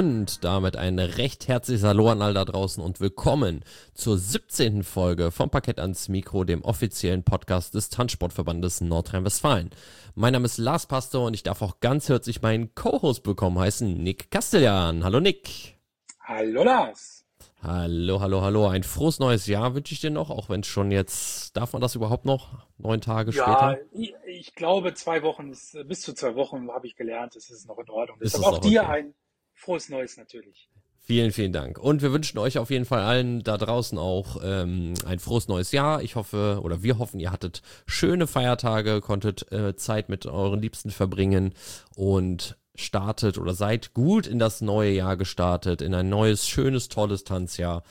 Und damit ein recht herzliches Hallo an all da draußen und willkommen zur 17. Folge vom Parkett ans Mikro, dem offiziellen Podcast des Tanzsportverbandes Nordrhein-Westfalen. Mein Name ist Lars Pastor und ich darf auch ganz herzlich meinen Co-Host bekommen heißen, Nick Castellan. Hallo Nick. Hallo Lars. Hallo. Ein frohes neues Jahr wünsche ich dir noch, auch wenn es schon jetzt, darf man das überhaupt noch, 9 Tage später? Ich glaube 2 Wochen, bis zu 2 Wochen habe ich gelernt, das ist noch in Ordnung. Ist Deshalb das auch noch dir okay? ein frohes Neues natürlich. Vielen Dank. Und wir wünschen euch auf jeden Fall allen da draußen auch ein frohes neues Jahr. Ich hoffe, oder wir hoffen, ihr hattet schöne Feiertage, konntet Zeit mit euren Liebsten verbringen und startet oder seid gut in das neue Jahr gestartet, in ein neues, schönes, tolles Tanzjahr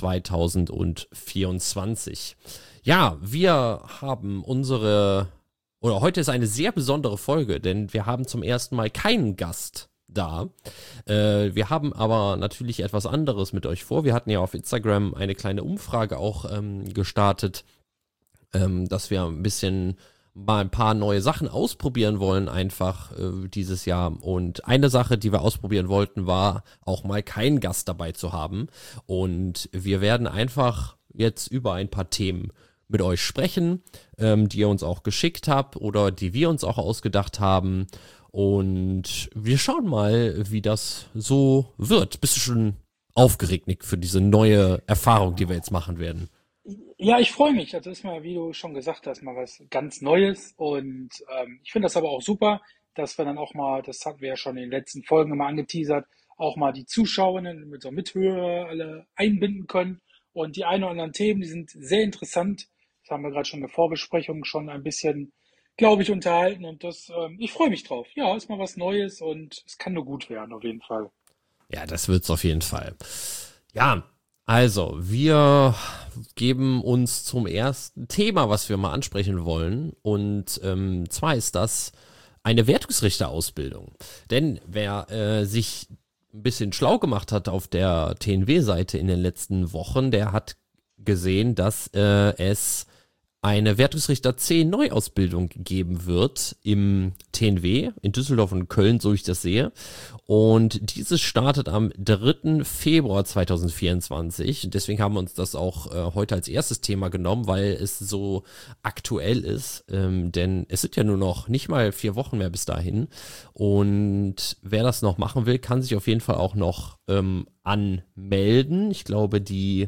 2024. Ja, wir haben heute ist eine sehr besondere Folge, denn wir haben zum ersten Mal keinen Gast da. Wir haben aber natürlich etwas anderes mit euch vor. Wir hatten ja auf Instagram eine kleine Umfrage auch gestartet, dass wir mal ein paar neue Sachen ausprobieren wollen einfach dieses Jahr. Und eine Sache, die wir ausprobieren wollten, war auch mal keinen Gast dabei zu haben. Und wir werden einfach jetzt über ein paar Themen mit euch sprechen, die ihr uns auch geschickt habt oder die wir uns auch ausgedacht haben. Und wir schauen mal, wie das so wird. Bist du schon aufgeregt, Nick, für diese neue Erfahrung, die wir jetzt machen werden? Ja, ich freue mich. Also ist mal, wie du schon gesagt hast, mal was ganz Neues. Und ich finde das aber auch super, dass wir dann auch mal, das hatten wir ja schon in den letzten Folgen immer angeteasert, auch mal die Zuschauerinnen mit so Mithörer alle einbinden können. Und die ein oder anderen Themen, die sind sehr interessant. Das haben wir gerade schon in der Vorbesprechung schon ein bisschen, glaube ich, unterhalten. Und ich freue mich drauf. Ja, ist mal was Neues und es kann nur gut werden, auf jeden Fall. Ja, das wird's auf jeden Fall. Ja, also, wir geben uns zum ersten Thema, was wir mal ansprechen wollen. Und zwar ist das eine Wertungsrichterausbildung. Denn wer sich ein bisschen schlau gemacht hat auf der TNW-Seite in den letzten Wochen, der hat gesehen, dass es eine Wertungsrichter C Neuausbildung geben wird im TNW in Düsseldorf und Köln, so ich das sehe. Und dieses startet am 3. Februar 2024. Deswegen haben wir uns das auch heute als erstes Thema genommen, weil es so aktuell ist. Denn es sind ja nur noch nicht mal 4 Wochen mehr bis dahin. Und wer das noch machen will, kann sich auf jeden Fall auch noch anmelden. Ich glaube,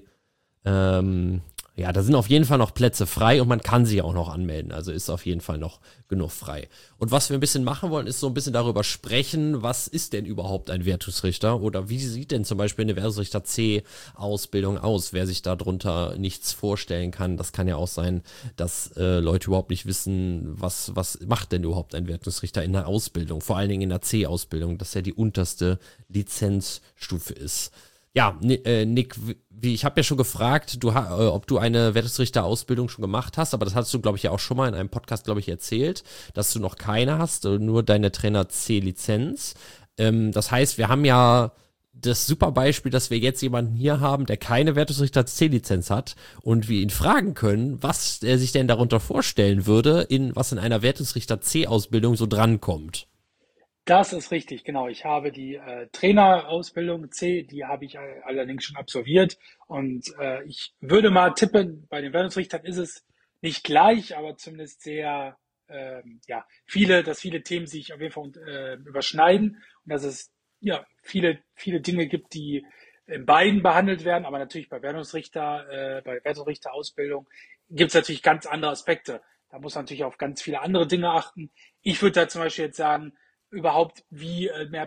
ja, da sind auf jeden Fall noch Plätze frei und man kann sich auch noch anmelden. Also ist auf jeden Fall noch genug frei. Und was wir ein bisschen machen wollen, ist so ein bisschen darüber sprechen, was ist denn überhaupt ein Wertungsrichter oder wie sieht denn zum Beispiel eine Wertungsrichter C-Ausbildung aus? Wer sich darunter nichts vorstellen kann, das kann ja auch sein, dass Leute überhaupt nicht wissen, was macht denn überhaupt ein Wertungsrichter in der Ausbildung, vor allen Dingen in der C-Ausbildung, das ja die unterste Lizenzstufe ist. Ja, Nick, ich habe ja schon gefragt, ob du eine Wertungsrichterausbildung schon gemacht hast, aber das hast du, glaube ich, ja auch schon mal in einem Podcast, glaube ich, erzählt, dass du noch keine hast, nur deine Trainer C-Lizenz. Das heißt, wir haben ja das super Beispiel, dass wir jetzt jemanden hier haben, der keine Wertungsrichter C-Lizenz hat und wir ihn fragen können, was er sich denn darunter vorstellen würde, was in einer Wertungsrichter C-Ausbildung so drankommt. Das ist richtig, genau. Ich habe die Trainerausbildung C, die habe ich allerdings schon absolviert. Und ich würde mal tippen, bei den Wertungsrichtern ist es nicht gleich, aber zumindest sehr, ja, dass viele Themen sich auf jeden Fall überschneiden und dass es ja viele Dinge gibt, die in beiden behandelt werden, aber natürlich bei Wertungsrichterausbildung gibt es natürlich ganz andere Aspekte. Da muss man natürlich auf ganz viele andere Dinge achten. Ich würde da zum Beispiel jetzt sagen, überhaupt wie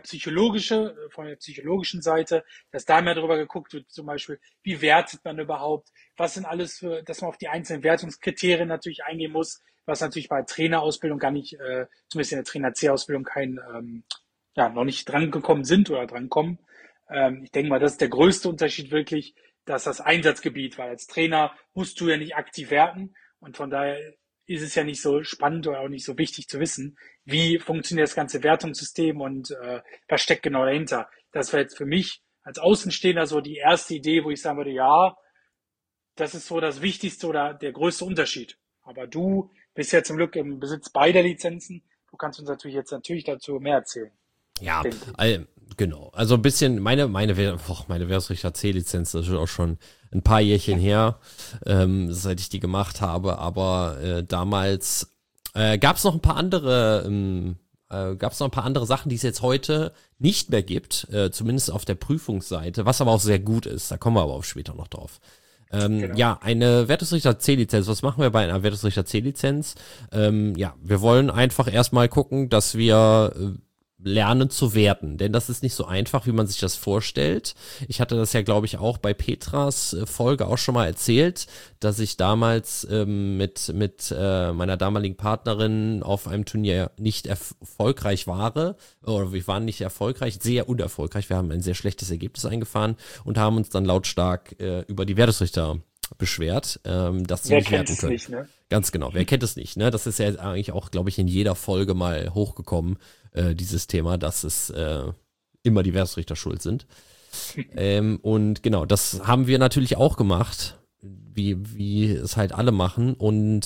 von der psychologischen Seite, dass da mehr darüber geguckt wird, zum Beispiel, wie wertet man überhaupt, was sind alles dass man auf die einzelnen Wertungskriterien natürlich eingehen muss, was natürlich bei Trainerausbildung gar nicht, zumindest in der Trainer C-Ausbildung noch nicht dran gekommen sind oder dran kommen. Ich denke mal, das ist der größte Unterschied wirklich, dass das Einsatzgebiet, weil als Trainer musst du ja nicht aktiv werten und von daher ist es ja nicht so spannend oder auch nicht so wichtig zu wissen, wie funktioniert das ganze Wertungssystem und was steckt genau dahinter. Das wäre jetzt für mich als Außenstehender so die erste Idee, wo ich sagen würde, ja, das ist so das Wichtigste oder der größte Unterschied. Aber du bist ja zum Glück im Besitz beider Lizenzen. Du kannst uns natürlich dazu mehr erzählen, Ja, denke ich. Genau. Also ein bisschen, meine Wertungsrichter C-Lizenz, das ist auch schon ein paar Jährchen her, seit ich die gemacht habe, aber damals gab es noch ein paar andere, Sachen, die es jetzt heute nicht mehr gibt, zumindest auf der Prüfungsseite, was aber auch sehr gut ist, da kommen wir aber auch später noch drauf. Genau. Ja, eine Wertungsrichter C-Lizenz. Was machen wir bei einer Wertungsrichter C-Lizenz? Ja, wir wollen einfach erstmal gucken, dass wir lernen zu werten, denn das ist nicht so einfach, wie man sich das vorstellt. Ich hatte das ja, glaube ich, auch bei Petras Folge auch schon mal erzählt, dass ich damals mit meiner damaligen Partnerin auf einem Turnier nicht erfolgreich war, oder wir waren nicht erfolgreich, sehr unerfolgreich. Wir haben ein sehr schlechtes Ergebnis eingefahren und haben uns dann lautstark über die Wertungsrichter beschwert, dass sie Wer nicht kennt werten es können. nicht, ne? Ganz genau. Wer kennt es nicht, ne? Das ist ja eigentlich auch, glaube ich, in jeder Folge mal hochgekommen, dieses Thema, dass es immer die Wertungsrichter schuld sind. Und genau, das haben wir natürlich auch gemacht, wie es halt alle machen. Und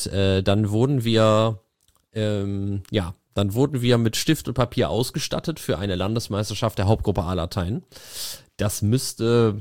dann wurden wir mit Stift und Papier ausgestattet für eine Landesmeisterschaft der Hauptgruppe A-Latein. Das müsste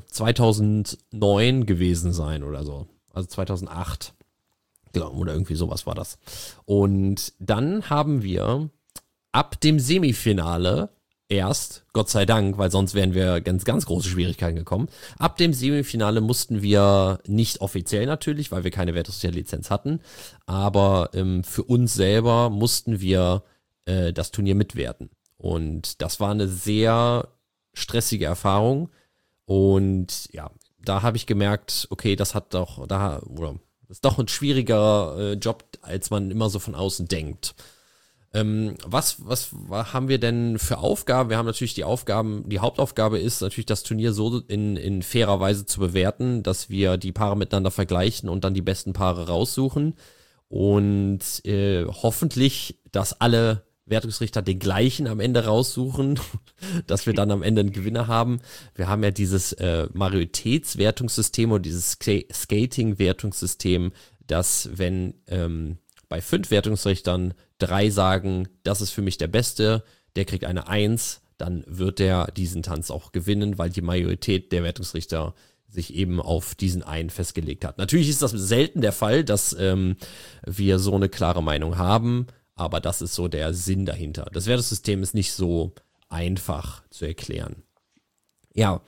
2009 gewesen sein oder so. Also 2008. Genau, oder irgendwie sowas war das. Und dann haben wir ab dem Semifinale erst, Gott sei Dank, weil sonst wären wir ganz große Schwierigkeiten gekommen. Ab dem Semifinale mussten wir nicht offiziell natürlich, weil wir keine Wertungslizenz hatten, aber für uns selber mussten wir das Turnier mitwerten. Und das war eine sehr stressige Erfahrung. Und ja, da habe ich gemerkt, okay, ist doch ein schwieriger Job, als man immer so von außen denkt. Was haben wir denn für Aufgaben? Wir haben natürlich die Hauptaufgabe ist natürlich das Turnier so in fairer Weise zu bewerten, dass wir die Paare miteinander vergleichen und dann die besten Paare raussuchen und hoffentlich, dass alle Wertungsrichter den gleichen am Ende raussuchen, dass wir dann am Ende einen Gewinner haben. Wir haben ja dieses Majoritätswertungssystem und dieses Skating-Wertungssystem, dass wenn bei 5 Wertungsrichtern 3 sagen, das ist für mich der Beste, der kriegt eine 1, dann wird der diesen Tanz auch gewinnen, weil die Majorität der Wertungsrichter sich eben auf diesen einen festgelegt hat. Natürlich ist das selten der Fall, dass wir so eine klare Meinung haben, aber das ist so der Sinn dahinter. Das Wertungssystem ist nicht so einfach zu erklären. Ja,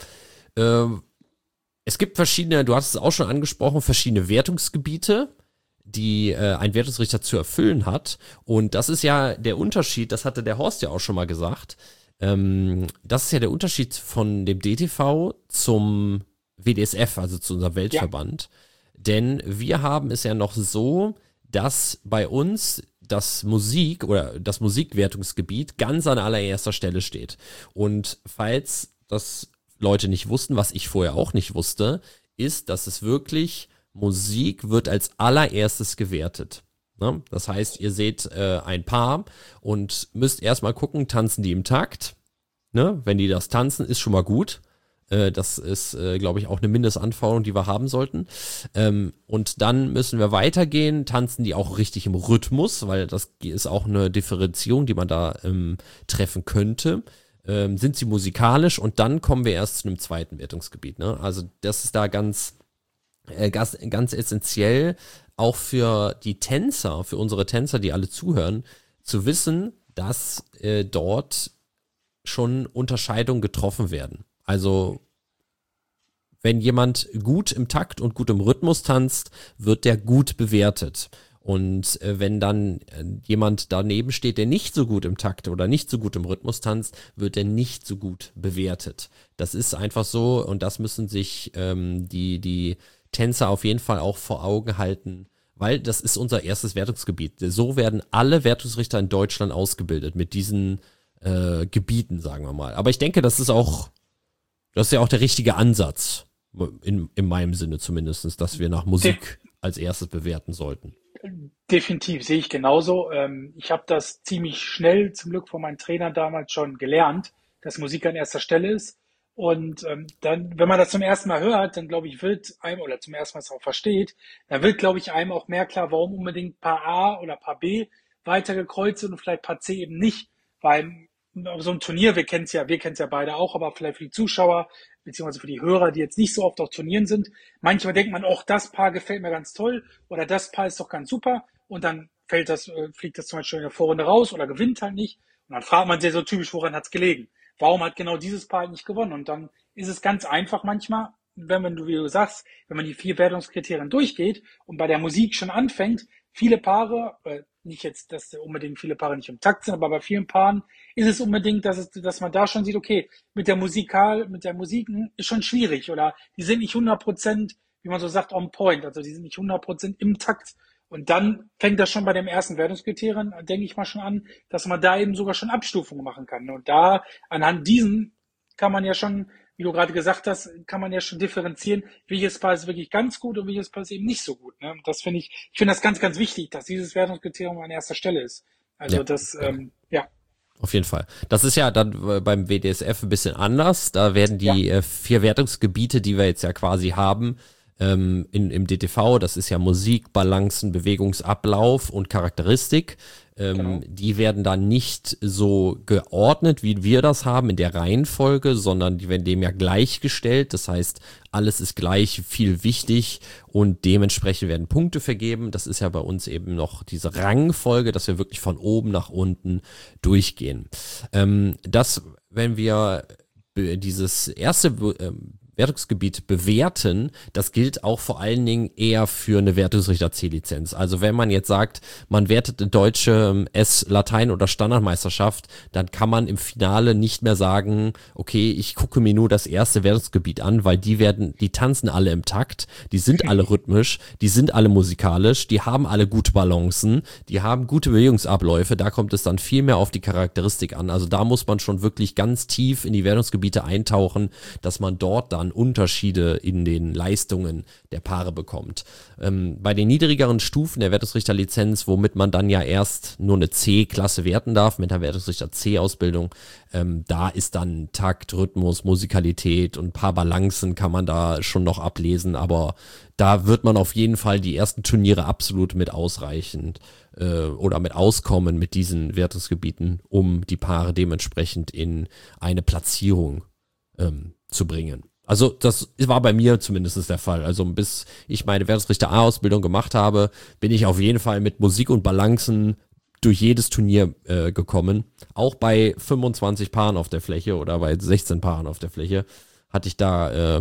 es gibt verschiedene, du hast es auch schon angesprochen, verschiedene Wertungsgebiete, die ein Wertungsrichter zu erfüllen hat. Und das ist ja der Unterschied, das hatte der Horst ja auch schon mal gesagt. Das ist ja der Unterschied von dem DTV zum WDSF, also zu unserem Weltverband. Ja. Denn wir haben es ja noch so, dass bei uns das Musikwertungsgebiet ganz an allererster Stelle steht. Und falls das Leute nicht wussten, was ich vorher auch nicht wusste, ist, dass es wirklich Musik wird als allererstes gewertet. Ne? Das heißt, ihr seht ein Paar und müsst erstmal gucken, tanzen die im Takt. Ne? Wenn die das tanzen, ist schon mal gut. Das ist, glaube ich, auch eine Mindestanforderung, die wir haben sollten. Und dann müssen wir weitergehen, tanzen die auch richtig im Rhythmus, weil das ist auch eine Differenzierung, die man da treffen könnte. Sind sie musikalisch und dann kommen wir erst zu einem zweiten Wertungsgebiet. Ne? Also das ist da ganz essentiell, auch für die Tänzer, für unsere Tänzer, die alle zuhören, zu wissen, dass dort schon Unterscheidungen getroffen werden. Also wenn jemand gut im Takt und gut im Rhythmus tanzt, wird der gut bewertet. Und wenn dann jemand daneben steht, der nicht so gut im Takt oder nicht so gut im Rhythmus tanzt, wird er nicht so gut bewertet. Das ist einfach so und das müssen sich die Tänzer auf jeden Fall auch vor Augen halten, weil das ist unser erstes Wertungsgebiet. So werden alle Wertungsrichter in Deutschland ausgebildet mit diesen Gebieten, sagen wir mal. Aber ich denke, das ist ja auch der richtige Ansatz, in meinem Sinne zumindest, dass wir nach Musik als erstes bewerten sollten. Definitiv, sehe ich genauso. Ich habe das ziemlich schnell, zum Glück von meinen Trainern damals schon gelernt, dass Musik an erster Stelle ist. Und dann, wenn man das zum ersten Mal hört, dann glaube ich, wird einem, oder zum ersten Mal es auch versteht, dann wird, glaube ich, einem auch mehr klar, warum unbedingt Paar A oder Paar B weitergekreuzt sind und vielleicht Paar C eben nicht. Weil so ein Turnier, wir kennen es ja beide auch, aber vielleicht für die Zuschauer, beziehungsweise für die Hörer, die jetzt nicht so oft auf Turnieren sind, manchmal denkt man, auch das Paar gefällt mir ganz toll oder das Paar ist doch ganz super und dann fliegt das zum Beispiel in der Vorrunde raus oder gewinnt halt nicht. Und dann fragt man sich so typisch, woran hat es gelegen? Warum hat genau dieses Paar halt nicht gewonnen? Und dann ist es ganz einfach manchmal, wie du sagst, wenn man die 4 Wertungskriterien durchgeht und bei der Musik schon anfängt, viele Paare, nicht jetzt, dass unbedingt viele Paare nicht im Takt sind, aber bei vielen Paaren ist es unbedingt, dass man da schon sieht, okay, mit der Musiken ist schon schwierig oder die sind nicht 100%, wie man so sagt, on point, also die sind nicht 100% im Takt. Und dann fängt das schon bei dem ersten Wertungskriterien, denke ich mal schon an, dass man da eben sogar schon Abstufungen machen kann. Und da, anhand diesen kann man ja schon, wie du gerade gesagt hast, kann man ja schon differenzieren, welches Paar ist wirklich ganz gut und welches Paar ist eben nicht so gut. Ne? Und das ich finde das ganz, ganz wichtig, dass dieses Wertungskriterium an erster Stelle ist. Also ja. Auf jeden Fall. Das ist ja dann beim WDSF ein bisschen anders. Da werden Ja, die 4 Wertungsgebiete, die wir jetzt ja quasi haben, im DTV, das ist ja Musik, Balancen, Bewegungsablauf und Charakteristik. genau. Die werden da nicht so geordnet, wie wir das haben in der Reihenfolge, sondern die werden dem ja gleichgestellt. Das heißt, alles ist gleich viel wichtig und dementsprechend werden Punkte vergeben. Das ist ja bei uns eben noch diese Rangfolge, dass wir wirklich von oben nach unten durchgehen. Wenn wir dieses erste Wertungsgebiet bewerten, das gilt auch vor allen Dingen eher für eine Wertungsrichter C-Lizenz. Also wenn man jetzt sagt, man wertet eine deutsche S-Latein- oder Standardmeisterschaft, dann kann man im Finale nicht mehr sagen, okay, ich gucke mir nur das erste Wertungsgebiet an, weil die tanzen alle im Takt, die sind alle rhythmisch, die sind alle musikalisch, die haben alle gute Balancen, die haben gute Bewegungsabläufe, da kommt es dann viel mehr auf die Charakteristik an. Also da muss man schon wirklich ganz tief in die Wertungsgebiete eintauchen, dass man dort dann Unterschiede in den Leistungen der Paare bekommt. Bei den niedrigeren Stufen der Wertungsrichterlizenz, womit man dann ja erst nur eine C-Klasse werten darf, mit der Wertungsrichter C-Ausbildung, da ist dann Takt, Rhythmus, Musikalität und ein paar Balancen kann man da schon noch ablesen, aber da wird man auf jeden Fall die ersten Turniere absolut mit ausreichend oder mit auskommen mit diesen Wertungsgebieten, um die Paare dementsprechend in eine Platzierung zu bringen. Also das war bei mir zumindest der Fall. Also bis ich meine Wertungsrichter A-Ausbildung gemacht habe, bin ich auf jeden Fall mit Musik und Balancen durch jedes Turnier gekommen. Auch bei 25 Paaren auf der Fläche oder bei 16 Paaren auf der Fläche hatte ich da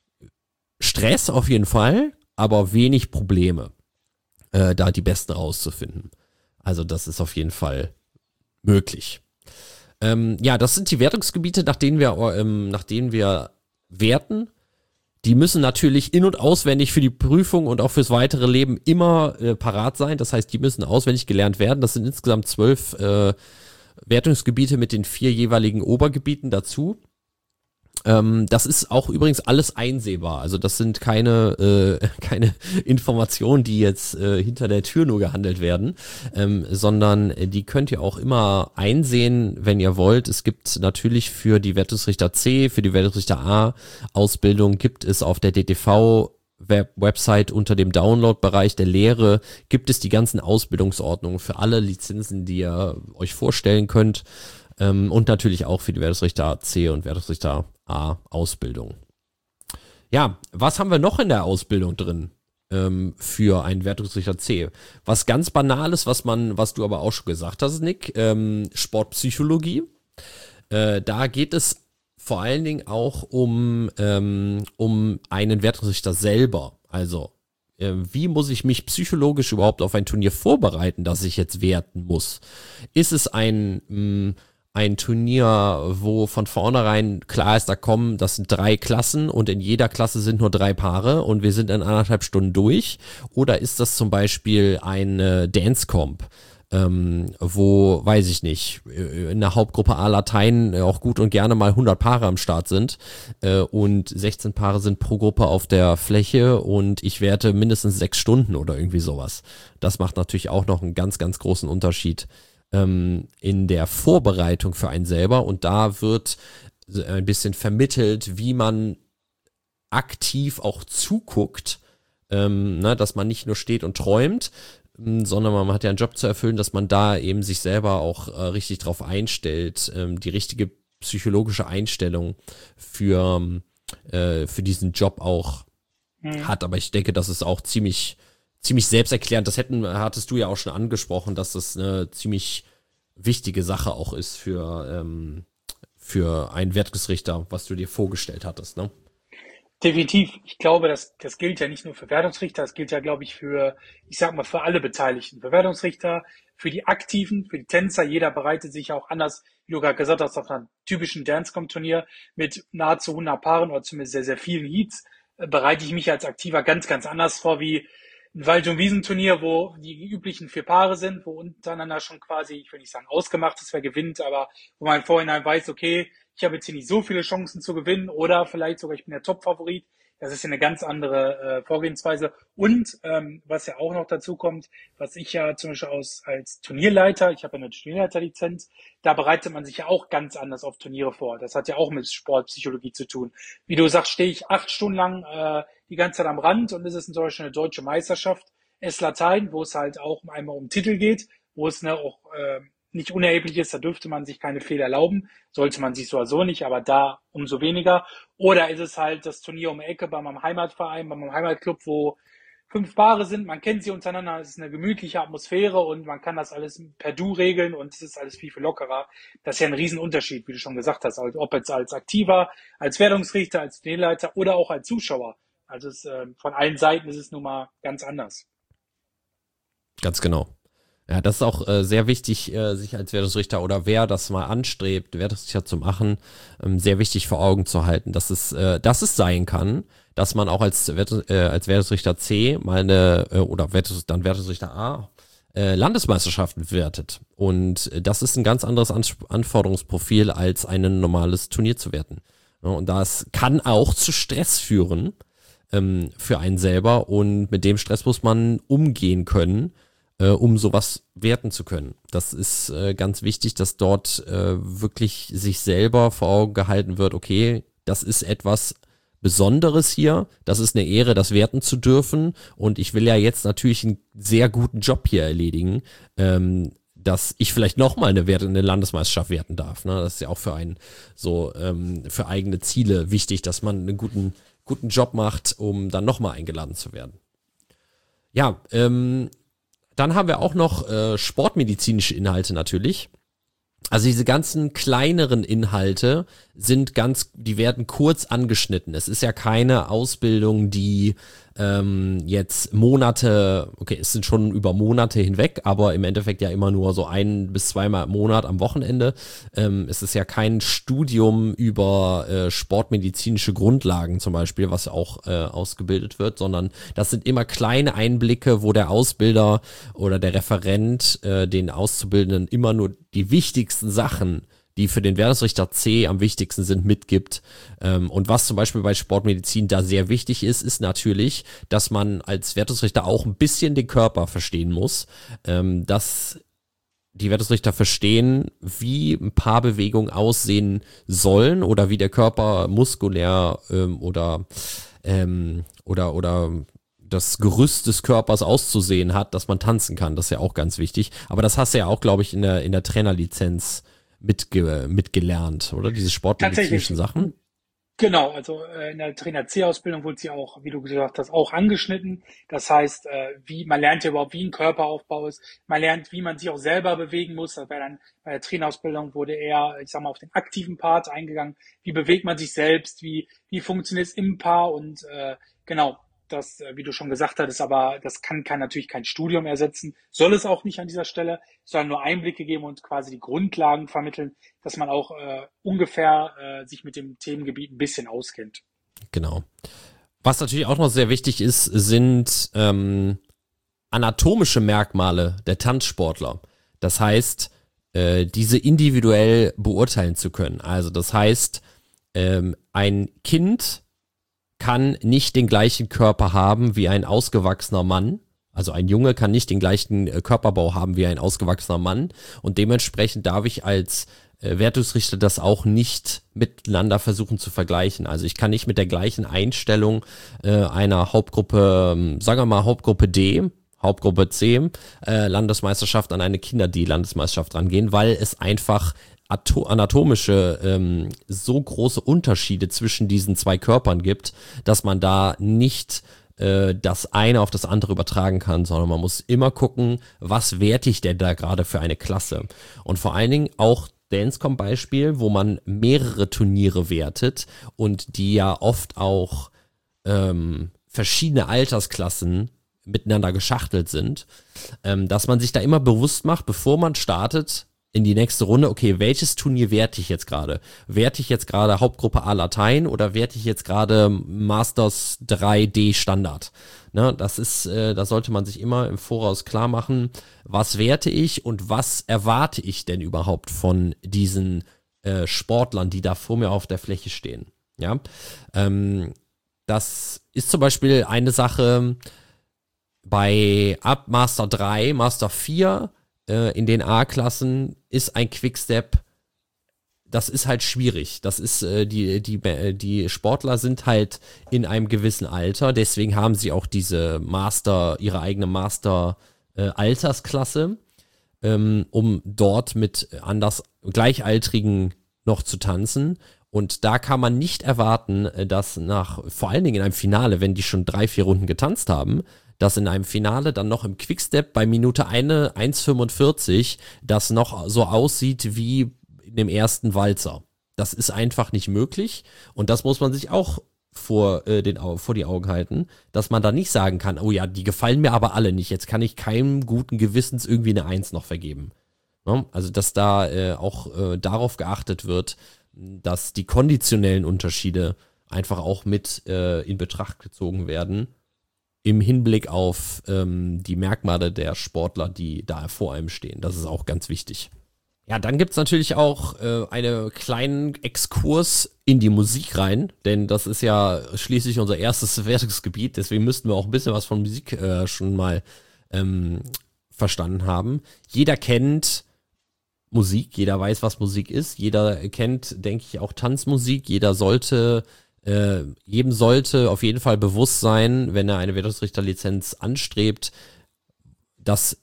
Stress auf jeden Fall, aber wenig Probleme, da die Besten rauszufinden. Also das ist auf jeden Fall möglich. Ja, das sind die Wertungsgebiete, nach denen wir werten. Die müssen natürlich in- und auswendig für die Prüfung und auch fürs weitere Leben immer parat sein. Das heißt, die müssen auswendig gelernt werden. Das sind insgesamt 12 Wertungsgebiete mit den 4 jeweiligen Obergebieten dazu. Das ist auch übrigens alles einsehbar. Also das sind keine Informationen, die jetzt hinter der Tür nur gehandelt werden, sondern die könnt ihr auch immer einsehen, wenn ihr wollt. Es gibt natürlich für die Wertungsrichter C, für die Wertungsrichter A Ausbildung gibt es auf der DTV Website unter dem Download-Bereich der Lehre gibt es die ganzen Ausbildungsordnungen für alle Lizenzen, die ihr euch vorstellen könnt. Und natürlich auch für die Wertungsrichter C und Wertungsrichter A Ausbildung. Ja, was haben wir noch in der Ausbildung drin für einen Wertungsrichter C? Was ganz Banales, was du aber auch schon gesagt hast, Nick, Sportpsychologie. Da geht es vor allen Dingen auch um einen Wertungsrichter selber. Also wie muss ich mich psychologisch überhaupt auf ein Turnier vorbereiten, das ich jetzt werten muss? Ist es ein Turnier, wo von vornherein klar ist, das sind 3 Klassen und in jeder Klasse sind nur 3 Paare und wir sind in 1,5 Stunden durch? Oder ist das zum Beispiel eine Dance-Comp, wo, weiß ich nicht, in der Hauptgruppe A Latein auch gut und gerne mal 100 Paare am Start sind und 16 Paare sind pro Gruppe auf der Fläche und ich werte mindestens 6 Stunden oder irgendwie sowas. Das macht natürlich auch noch einen ganz, ganz großen Unterschied in der Vorbereitung für einen selber und da wird ein bisschen vermittelt, wie man aktiv auch zuguckt, dass man nicht nur steht und träumt, sondern man hat ja einen Job zu erfüllen, dass man da eben sich selber auch richtig drauf einstellt, die richtige psychologische Einstellung für diesen Job auch hat. Aber ich denke, das ist auch ziemlich selbsterklärend. Hattest du ja auch schon angesprochen, dass das eine ziemlich wichtige Sache auch ist für einen Wertungsrichter, was du dir vorgestellt hattest, ne? Definitiv. Ich glaube, das gilt ja nicht nur für Wertungsrichter, das gilt ja, glaube ich, ich sag mal, für alle Beteiligten. Für Wertungsrichter, für die Aktiven, für die Tänzer. Jeder bereitet sich auch anders, wie du gerade gesagt hast, auf einem typischen Dancecom-Turnier mit nahezu 100 Paaren oder zumindest sehr, sehr vielen Heats, bereite ich mich als Aktiver ganz, ganz anders vor wie ein Wald- und Wiesenturnier, wo die üblichen 4 Paare sind, wo untereinander schon quasi, ich will nicht sagen ausgemacht ist, wer gewinnt, aber wo man im Vorhinein weiß, okay, ich habe jetzt hier nicht so viele Chancen zu gewinnen oder vielleicht sogar ich bin der Top-Favorit. Das ist ja eine ganz andere Vorgehensweise. Und was ja auch noch dazu kommt, was ich ja zum Beispiel als Turnierleiter, ich habe ja eine Turnierleiterlizenz, da bereitet man sich ja auch ganz anders auf Turniere vor. Das hat ja auch mit Sportpsychologie zu tun. Wie du sagst, stehe ich 8 Stunden lang die ganze Zeit am Rand und es ist zum Beispiel eine deutsche Meisterschaft, S-Latein, wo es halt auch einmal um Titel geht, wo es auch nicht unerheblich ist, da dürfte man sich keine Fehler erlauben, sollte man sich so oder so nicht, aber da umso weniger. Oder ist es halt das Turnier um die Ecke bei meinem Heimatverein, bei meinem Heimatclub, wo 5 Paare sind, man kennt sie untereinander, es ist eine gemütliche Atmosphäre und man kann das alles per Du regeln und es ist alles viel, viel lockerer. Das ist ja ein Riesenunterschied, wie du schon gesagt hast, ob jetzt als Aktiver, als Wertungsrichter, als Turnierleiter oder auch als Zuschauer. Also von allen Seiten ist es nun mal ganz anders. Ganz genau. Ja, das ist auch sehr wichtig, sich als Wertungsrichter oder wer das mal anstrebt, Wertungsrichter zu machen, sehr wichtig vor Augen zu halten, dass es sein kann, dass man auch als Wertungsrichter C oder dann Wertungsrichter A Landesmeisterschaften wertet. Und das ist ein ganz anderes Anforderungsprofil, als ein normales Turnier zu werten. Ja, und das kann auch zu Stress führen für einen selber und mit dem Stress muss man umgehen können, um sowas werten zu können. Das ist ganz wichtig, dass dort wirklich sich selber vor Augen gehalten wird, okay, das ist etwas Besonderes hier, das ist eine Ehre, das werten zu dürfen und ich will ja jetzt natürlich einen sehr guten Job hier erledigen, dass ich vielleicht nochmal eine Landesmeisterschaft werten darf. Ne? Das ist ja auch für einen so für eigene Ziele wichtig, dass man einen guten Job macht, um dann nochmal eingeladen zu werden. Ja, dann haben wir auch noch sportmedizinische Inhalte natürlich. Also diese ganzen kleineren Inhalte die werden kurz angeschnitten. Es ist ja keine Ausbildung, die jetzt Monate, okay, es sind schon über Monate hinweg, aber im Endeffekt ja immer nur so 1 bis 2-mal im Monat am Wochenende. Es ist ja kein Studium über sportmedizinische Grundlagen zum Beispiel, was auch ausgebildet wird, sondern das sind immer kleine Einblicke, wo der Ausbilder oder der Referent den Auszubildenden immer nur die wichtigsten Sachen, die für den Wertungsrichter C am wichtigsten sind, mitgibt. Und was zum Beispiel bei Sportmedizin da sehr wichtig ist natürlich, dass man als Wertungsrichter auch ein bisschen den Körper verstehen muss, dass die Wertungsrichter verstehen, wie ein paar Bewegungen aussehen sollen oder wie der Körper muskulär oder das Gerüst des Körpers auszusehen hat, dass man tanzen kann. Das ist ja auch ganz wichtig. Aber das hast du ja auch, glaube ich, in der Trainerlizenz mitgelernt, oder? Diese sportmedizinischen Sachen. Genau, also in der Trainer C-Ausbildung wurde sie auch, wie du gesagt hast, auch angeschnitten. Das heißt, man lernt ja überhaupt, wie ein Körperaufbau ist. Man lernt, wie man sich auch selber bewegen muss. Das wäre dann bei der Trainerausbildung wurde eher, ich sag mal, auf den aktiven Part eingegangen. Wie bewegt man sich selbst? Wie funktioniert es im Paar? Und genau, das, wie du schon gesagt hattest, aber das kann natürlich kein Studium ersetzen, soll es auch nicht an dieser Stelle, sondern nur Einblicke geben und quasi die Grundlagen vermitteln, dass man auch ungefähr sich mit dem Themengebiet ein bisschen auskennt. Genau. Was natürlich auch noch sehr wichtig ist, sind anatomische Merkmale der Tanzsportler. Das heißt, diese individuell beurteilen zu können. Also das heißt, ein Kind kann nicht den gleichen Körper haben wie ein ausgewachsener Mann. Also ein Junge kann nicht den gleichen Körperbau haben wie ein ausgewachsener Mann. Und dementsprechend darf ich als Wertungsrichter das auch nicht miteinander versuchen zu vergleichen. Also ich kann nicht mit der gleichen Einstellung einer Hauptgruppe, sagen wir mal Hauptgruppe D, Hauptgruppe C, Landesmeisterschaft an eine Kinder-D-Landesmeisterschaft rangehen, weil es einfach anatomische so große Unterschiede zwischen diesen zwei Körpern gibt, dass man da nicht das eine auf das andere übertragen kann, sondern man muss immer gucken, was werte ich denn da gerade für eine Klasse. Und vor allen Dingen auch Dancecom-Beispiel, wo man mehrere Turniere wertet und die ja oft auch verschiedene Altersklassen miteinander geschachtelt sind, dass man sich da immer bewusst macht, bevor man startet in die nächste Runde, okay, welches Turnier werte ich jetzt gerade? Werte ich jetzt gerade Hauptgruppe A Latein oder werte ich jetzt gerade Masters 3D Standard? Ne, das ist, da sollte man sich immer im Voraus klar machen, was werte ich und was erwarte ich denn überhaupt von diesen Sportlern, die da vor mir auf der Fläche stehen. Ja, das ist zum Beispiel eine Sache bei ab Master 3, Master 4 in den A-Klassen ist ein Quickstep, das ist halt schwierig. Das ist, die Sportler sind halt in einem gewissen Alter, deswegen haben sie auch diese Master, ihre eigene Master-Altersklasse, um dort mit anders Gleichaltrigen noch zu tanzen. Und da kann man nicht erwarten, dass vor allen Dingen in einem Finale, wenn die schon 3, 4 Runden getanzt haben, dass in einem Finale dann noch im Quickstep bei Minute 1,45 das noch so aussieht wie in dem ersten Walzer. Das ist einfach nicht möglich und das muss man sich auch vor die Augen halten, dass man da nicht sagen kann, oh ja, die gefallen mir aber alle nicht, jetzt kann ich keinem guten Gewissens irgendwie eine 1 noch vergeben. Ja, also dass da auch darauf geachtet wird, dass die konditionellen Unterschiede einfach auch mit in Betracht gezogen werden, im Hinblick auf die Merkmale der Sportler, die da vor einem stehen. Das ist auch ganz wichtig. Ja, dann gibt's natürlich auch einen kleinen Exkurs in die Musik rein, denn das ist ja schließlich unser erstes Wertungsgebiet, deswegen müssten wir auch ein bisschen was von Musik schon mal verstanden haben. Jeder kennt Musik, jeder weiß, was Musik ist, jeder kennt, denke ich, auch Tanzmusik, jedem sollte auf jeden Fall bewusst sein, wenn er eine Wertungsrichterlizenz anstrebt, dass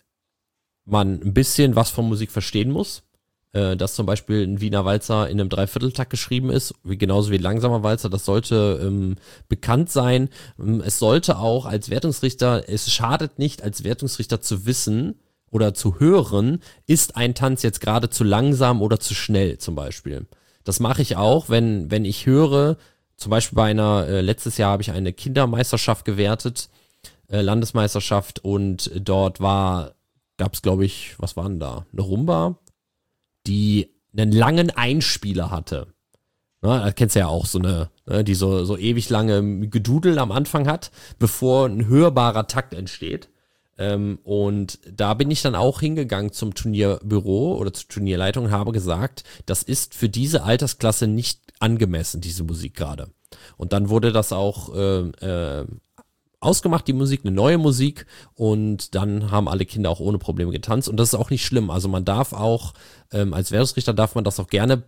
man ein bisschen was von Musik verstehen muss. Dass zum Beispiel ein Wiener Walzer in einem Dreivierteltakt geschrieben ist, genauso wie ein langsamer Walzer, das sollte bekannt sein. Es sollte auch als Wertungsrichter, es schadet nicht, als Wertungsrichter zu wissen oder zu hören, ist ein Tanz jetzt gerade zu langsam oder zu schnell zum Beispiel. Das mache ich auch, wenn ich höre, zum Beispiel bei letztes Jahr habe ich eine Kindermeisterschaft gewertet, Landesmeisterschaft, und dort gab es, glaube ich, was war denn da? Eine Rumba, die einen langen Einspieler hatte. Na, das kennst du ja auch, die so ewig lange Gedudel am Anfang hat, bevor ein hörbarer Takt entsteht. Und da bin ich dann auch hingegangen zum Turnierbüro oder zur Turnierleitung und habe gesagt, das ist für diese Altersklasse nicht angemessen, diese Musik gerade. Und dann wurde das auch ausgemacht, die Musik, eine neue Musik, und dann haben alle Kinder auch ohne Probleme getanzt und das ist auch nicht schlimm. Also man darf auch, als Wertungsrichter darf man das auch gerne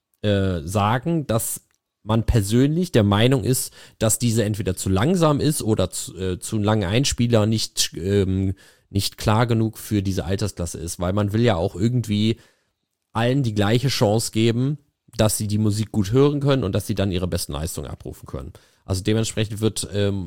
sagen, dass man persönlich der Meinung ist, dass diese entweder zu langsam ist oder zu ein langer Einspieler nicht klar genug für diese Altersklasse ist, weil man will ja auch irgendwie allen die gleiche Chance geben, dass sie die Musik gut hören können und dass sie dann ihre besten Leistungen abrufen können. Also dementsprechend wird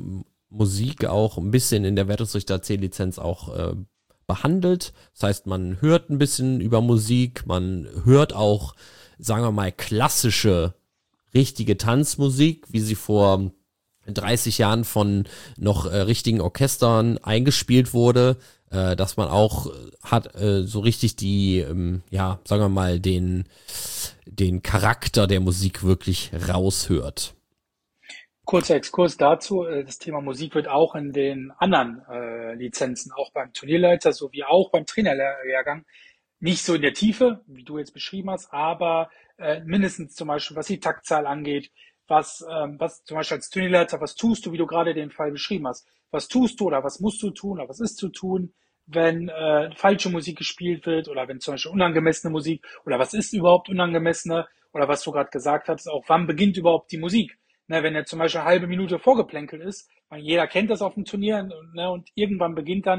Musik auch ein bisschen in der Wertungsrichter C-Lizenz auch behandelt. Das heißt, man hört ein bisschen über Musik, man hört auch, sagen wir mal, klassische, richtige Tanzmusik, wie sie vor 30 Jahren von noch richtigen Orchestern eingespielt wurde, dass man auch hat so richtig die, sagen wir mal, den Charakter der Musik wirklich raushört. Kurzer Exkurs dazu. Das Thema Musik wird auch in den anderen Lizenzen, auch beim Turnierleiter sowie auch beim Trainerlehrgang, nicht so in der Tiefe, wie du jetzt beschrieben hast, aber mindestens zum Beispiel, was die Taktzahl angeht, was zum Beispiel als Turnierleiter, was tust du, wie du gerade den Fall beschrieben hast, was tust du oder was musst du tun oder was ist zu tun, wenn falsche Musik gespielt wird oder wenn zum Beispiel unangemessene Musik oder was ist überhaupt unangemessene oder was du gerade gesagt hast, auch wann beginnt überhaupt die Musik. Ne, wenn er zum Beispiel eine halbe Minute vorgeplänkelt ist, weil jeder kennt das auf dem Turnier, ne, und irgendwann beginnt dann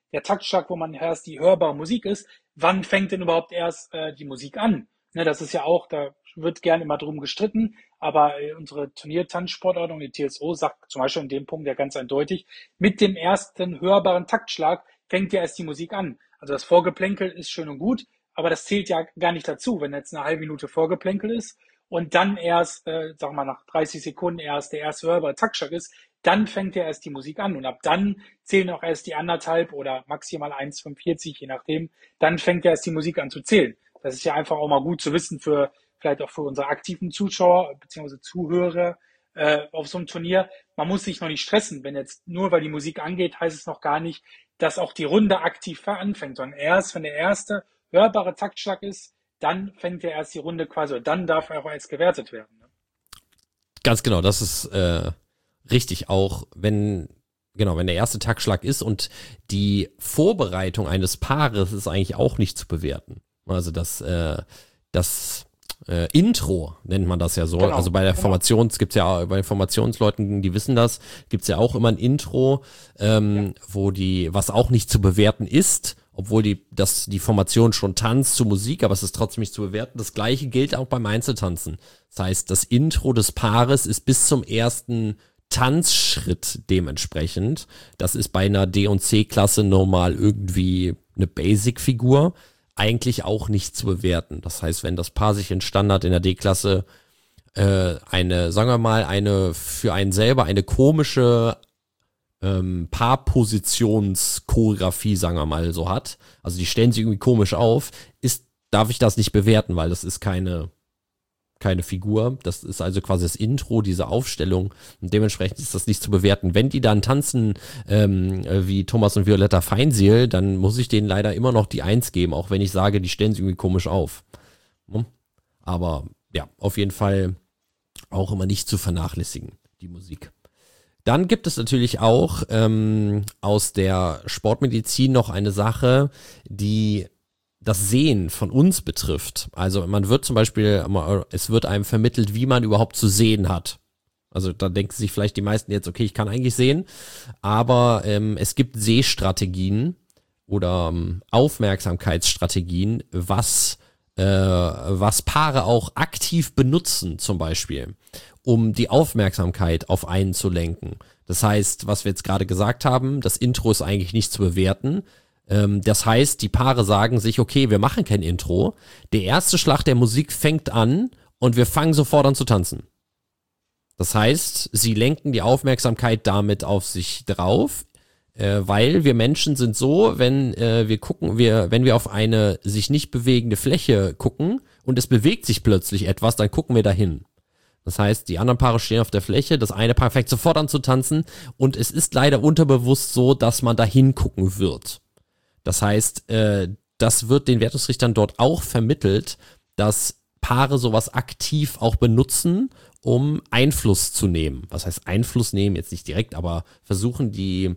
der Taktschlag, wo man erst die hörbare Musik ist, wann fängt denn überhaupt erst die Musik an? Ne, das ist ja auch, da wird gerne immer drum gestritten, aber unsere Turniertanzsportordnung, die TSO, sagt zum Beispiel in dem Punkt ja ganz eindeutig, mit dem ersten hörbaren Taktschlag fängt ja erst die Musik an. Also das Vorgeplänkel ist schön und gut, aber das zählt ja gar nicht dazu, wenn jetzt eine halbe Minute Vorgeplänkel ist und dann erst, sagen wir mal, nach 30 Sekunden erst der erste hörbare Taktschlag ist, dann fängt ja erst die Musik an und ab dann zählen auch erst die anderthalb oder maximal 1,45, je nachdem, dann fängt ja erst die Musik an zu zählen. Das ist ja einfach auch mal gut zu wissen für vielleicht auch für unsere aktiven Zuschauer bzw. Zuhörer auf so einem Turnier. Man muss sich noch nicht stressen, wenn jetzt nur weil die Musik angeht, heißt es noch gar nicht, dass auch die Runde aktiv anfängt, sondern erst, wenn der erste hörbare Taktschlag ist, dann fängt ja erst die Runde quasi, oder dann darf er auch erst gewertet werden. Ne? Ganz genau, das ist richtig, auch wenn der erste Taktschlag ist und die Vorbereitung eines Paares ist eigentlich auch nicht zu bewerten. Also das Intro nennt man das ja so. Genau, also bei der gibt's ja bei Formationsleuten, die wissen das, gibt's ja auch immer ein Intro, was auch nicht zu bewerten ist, obwohl die Formation schon tanzt zu Musik, aber es ist trotzdem nicht zu bewerten. Das gleiche gilt auch beim Einzeltanzen. Das heißt, das Intro des Paares ist bis zum ersten Tanzschritt dementsprechend. Das ist bei einer D- und C-Klasse normal irgendwie eine Basic-Figur, eigentlich auch nicht zu bewerten. Das heißt, wenn das Paar sich in Standard in der D-Klasse für einen selber eine komische Paarpositions-Choreografie, sagen wir mal, so hat, also die stellen sich irgendwie komisch auf, darf ich das nicht bewerten, weil das ist keine Figur. Das ist also quasi das Intro, diese Aufstellung. Und dementsprechend ist das nicht zu bewerten. Wenn die dann tanzen wie Thomas und Violetta Feinsiel, dann muss ich denen leider immer noch die 1 geben, auch wenn ich sage, die stellen sich irgendwie komisch auf. Aber ja, auf jeden Fall auch immer nicht zu vernachlässigen, die Musik. Dann gibt es natürlich auch aus der Sportmedizin noch eine Sache, die das Sehen von uns betrifft. Also man wird zum Beispiel, es wird einem vermittelt, wie man überhaupt zu sehen hat. Also da denken sich vielleicht die meisten jetzt, okay, ich kann eigentlich sehen, aber es gibt Sehstrategien oder Aufmerksamkeitsstrategien, was Paare auch aktiv benutzen zum Beispiel, um die Aufmerksamkeit auf einen zu lenken. Das heißt, was wir jetzt gerade gesagt haben, das Intro ist eigentlich nicht zu bewerten. Das heißt, die Paare sagen sich, okay, wir machen kein Intro. Der erste Schlag der Musik fängt an und wir fangen sofort an zu tanzen. Das heißt, sie lenken die Aufmerksamkeit damit auf sich drauf, weil wir Menschen sind so, wenn wir auf eine sich nicht bewegende Fläche gucken und es bewegt sich plötzlich etwas, dann gucken wir dahin. Das heißt, die anderen Paare stehen auf der Fläche, das eine Paar fängt sofort an zu tanzen und es ist leider unterbewusst so, dass man dahin gucken wird. Das heißt, das wird den Wertungsrichtern dort auch vermittelt, dass Paare sowas aktiv auch benutzen, um Einfluss zu nehmen. Was heißt Einfluss nehmen? Jetzt nicht direkt, aber versuchen die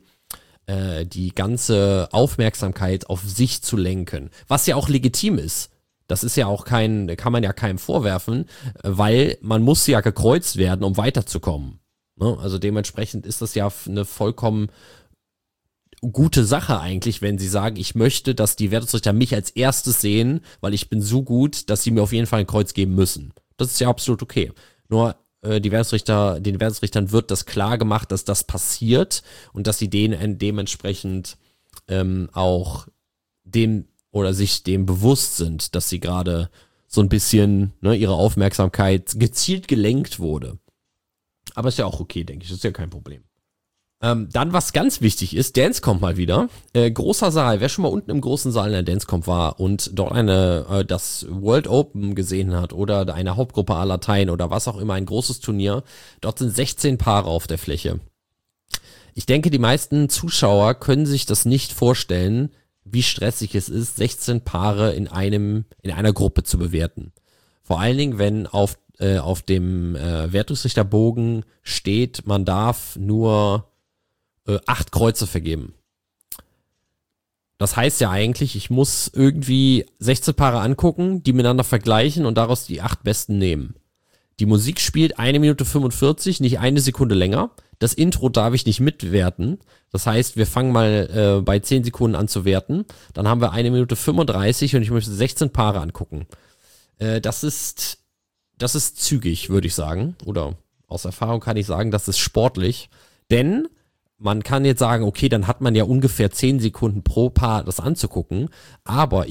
ganze Aufmerksamkeit auf sich zu lenken. Was ja auch legitim ist. Das ist ja auch kann man ja keinem vorwerfen, weil man muss ja gekreuzt werden, um weiterzukommen. Ne? Also dementsprechend ist das ja eine vollkommen gute Sache eigentlich, wenn sie sagen, ich möchte, dass die Wertungsrichter mich als erstes sehen, weil ich bin so gut, dass sie mir auf jeden Fall ein Kreuz geben müssen. Das ist ja absolut okay. Nur den Wertungsrichtern wird das klar gemacht, dass das passiert und dass sie denen dementsprechend auch sich dem bewusst sind, dass sie gerade so ein bisschen ihre Aufmerksamkeit gezielt gelenkt wurde. Aber ist ja auch okay, denke ich. Das ist ja kein Problem. Dann, was ganz wichtig ist, Dancecomp mal wieder. Großer Saal, wer schon mal unten im großen Saal in der Dancecomp war und dort das World Open gesehen hat oder eine Hauptgruppe à Latein oder was auch immer, ein großes Turnier, dort sind 16 Paare auf der Fläche. Ich denke, die meisten Zuschauer können sich das nicht vorstellen, wie stressig es ist, 16 Paare in einer Gruppe zu bewerten. Vor allen Dingen, wenn auf dem Wertungsrichterbogen steht, man darf nur 8 Kreuze vergeben. Das heißt ja eigentlich, ich muss irgendwie 16 Paare angucken, die miteinander vergleichen und daraus die 8 besten nehmen. Die Musik spielt 1 Minute 45, nicht eine Sekunde länger. Das Intro darf ich nicht mitwerten. Das heißt, wir fangen mal bei 10 Sekunden an zu werten. Dann haben wir 1 Minute 35 und ich möchte 16 Paare angucken. Das ist zügig, würde ich sagen. Oder aus Erfahrung kann ich sagen, das ist sportlich. Denn man kann jetzt sagen, okay, dann hat man ja ungefähr 10 Sekunden pro Paar das anzugucken. Aber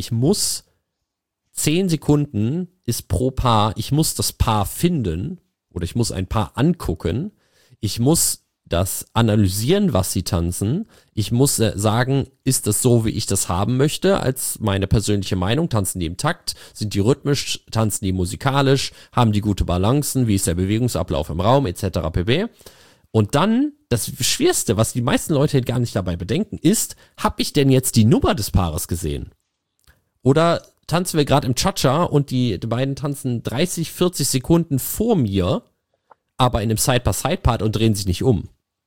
10 Sekunden ist pro Paar, ich muss das Paar finden oder ich muss ein Paar angucken. Ich muss das analysieren, was sie tanzen. Ich muss sagen, ist das so, wie ich das haben möchte, als meine persönliche Meinung? Tanzen die im Takt? Sind die rhythmisch? Tanzen die musikalisch? Haben die gute Balancen? Wie ist der Bewegungsablauf im Raum? Etc. pp. Und dann, das Schwierigste, was die meisten Leute gar nicht dabei bedenken, ist, habe ich denn jetzt die Nummer des Paares gesehen? Oder tanzen wir gerade im Cha-Cha und die beiden tanzen 30, 40 Sekunden vor mir, aber in einem Side-by-Side-Part und drehen sich nicht um.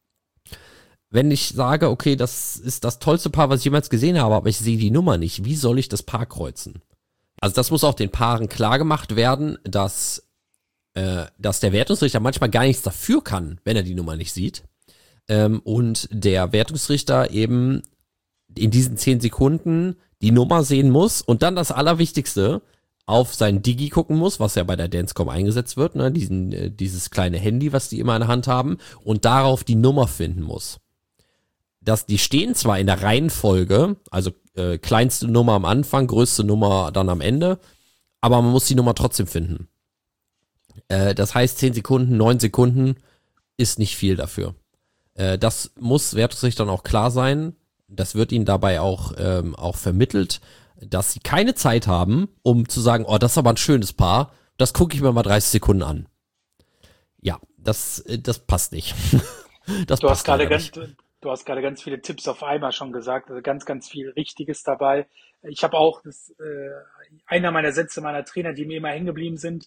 Wenn ich sage, okay, das ist das tollste Paar, was ich jemals gesehen habe, aber ich sehe die Nummer nicht, wie soll ich das Paar kreuzen? Also das muss auch den Paaren klar gemacht werden, dass der Wertungsrichter manchmal gar nichts dafür kann, wenn er die Nummer nicht sieht. Und der Wertungsrichter eben in diesen 10 Sekunden die Nummer sehen muss und dann das Allerwichtigste, auf sein Digi gucken muss, was ja bei der Dancecom eingesetzt wird, ne, dieses kleine Handy, was die immer in der Hand haben, und darauf die Nummer finden muss. Die stehen zwar in der Reihenfolge, also kleinste Nummer am Anfang, größte Nummer dann am Ende, aber man muss die Nummer trotzdem finden. Das heißt, 10 Sekunden, 9 Sekunden ist nicht viel dafür. Das muss Wertungsrichtern auch klar sein. Das wird ihnen dabei auch vermittelt, dass sie keine Zeit haben, um zu sagen, oh, das ist aber ein schönes Paar, das gucke ich mir mal 30 Sekunden an. Ja, das passt nicht. Du hast gerade ganz viele Tipps auf einmal schon gesagt, also ganz, ganz viel Richtiges dabei. Ich habe auch einer meiner Sätze meiner Trainer, die mir immer hängen geblieben sind,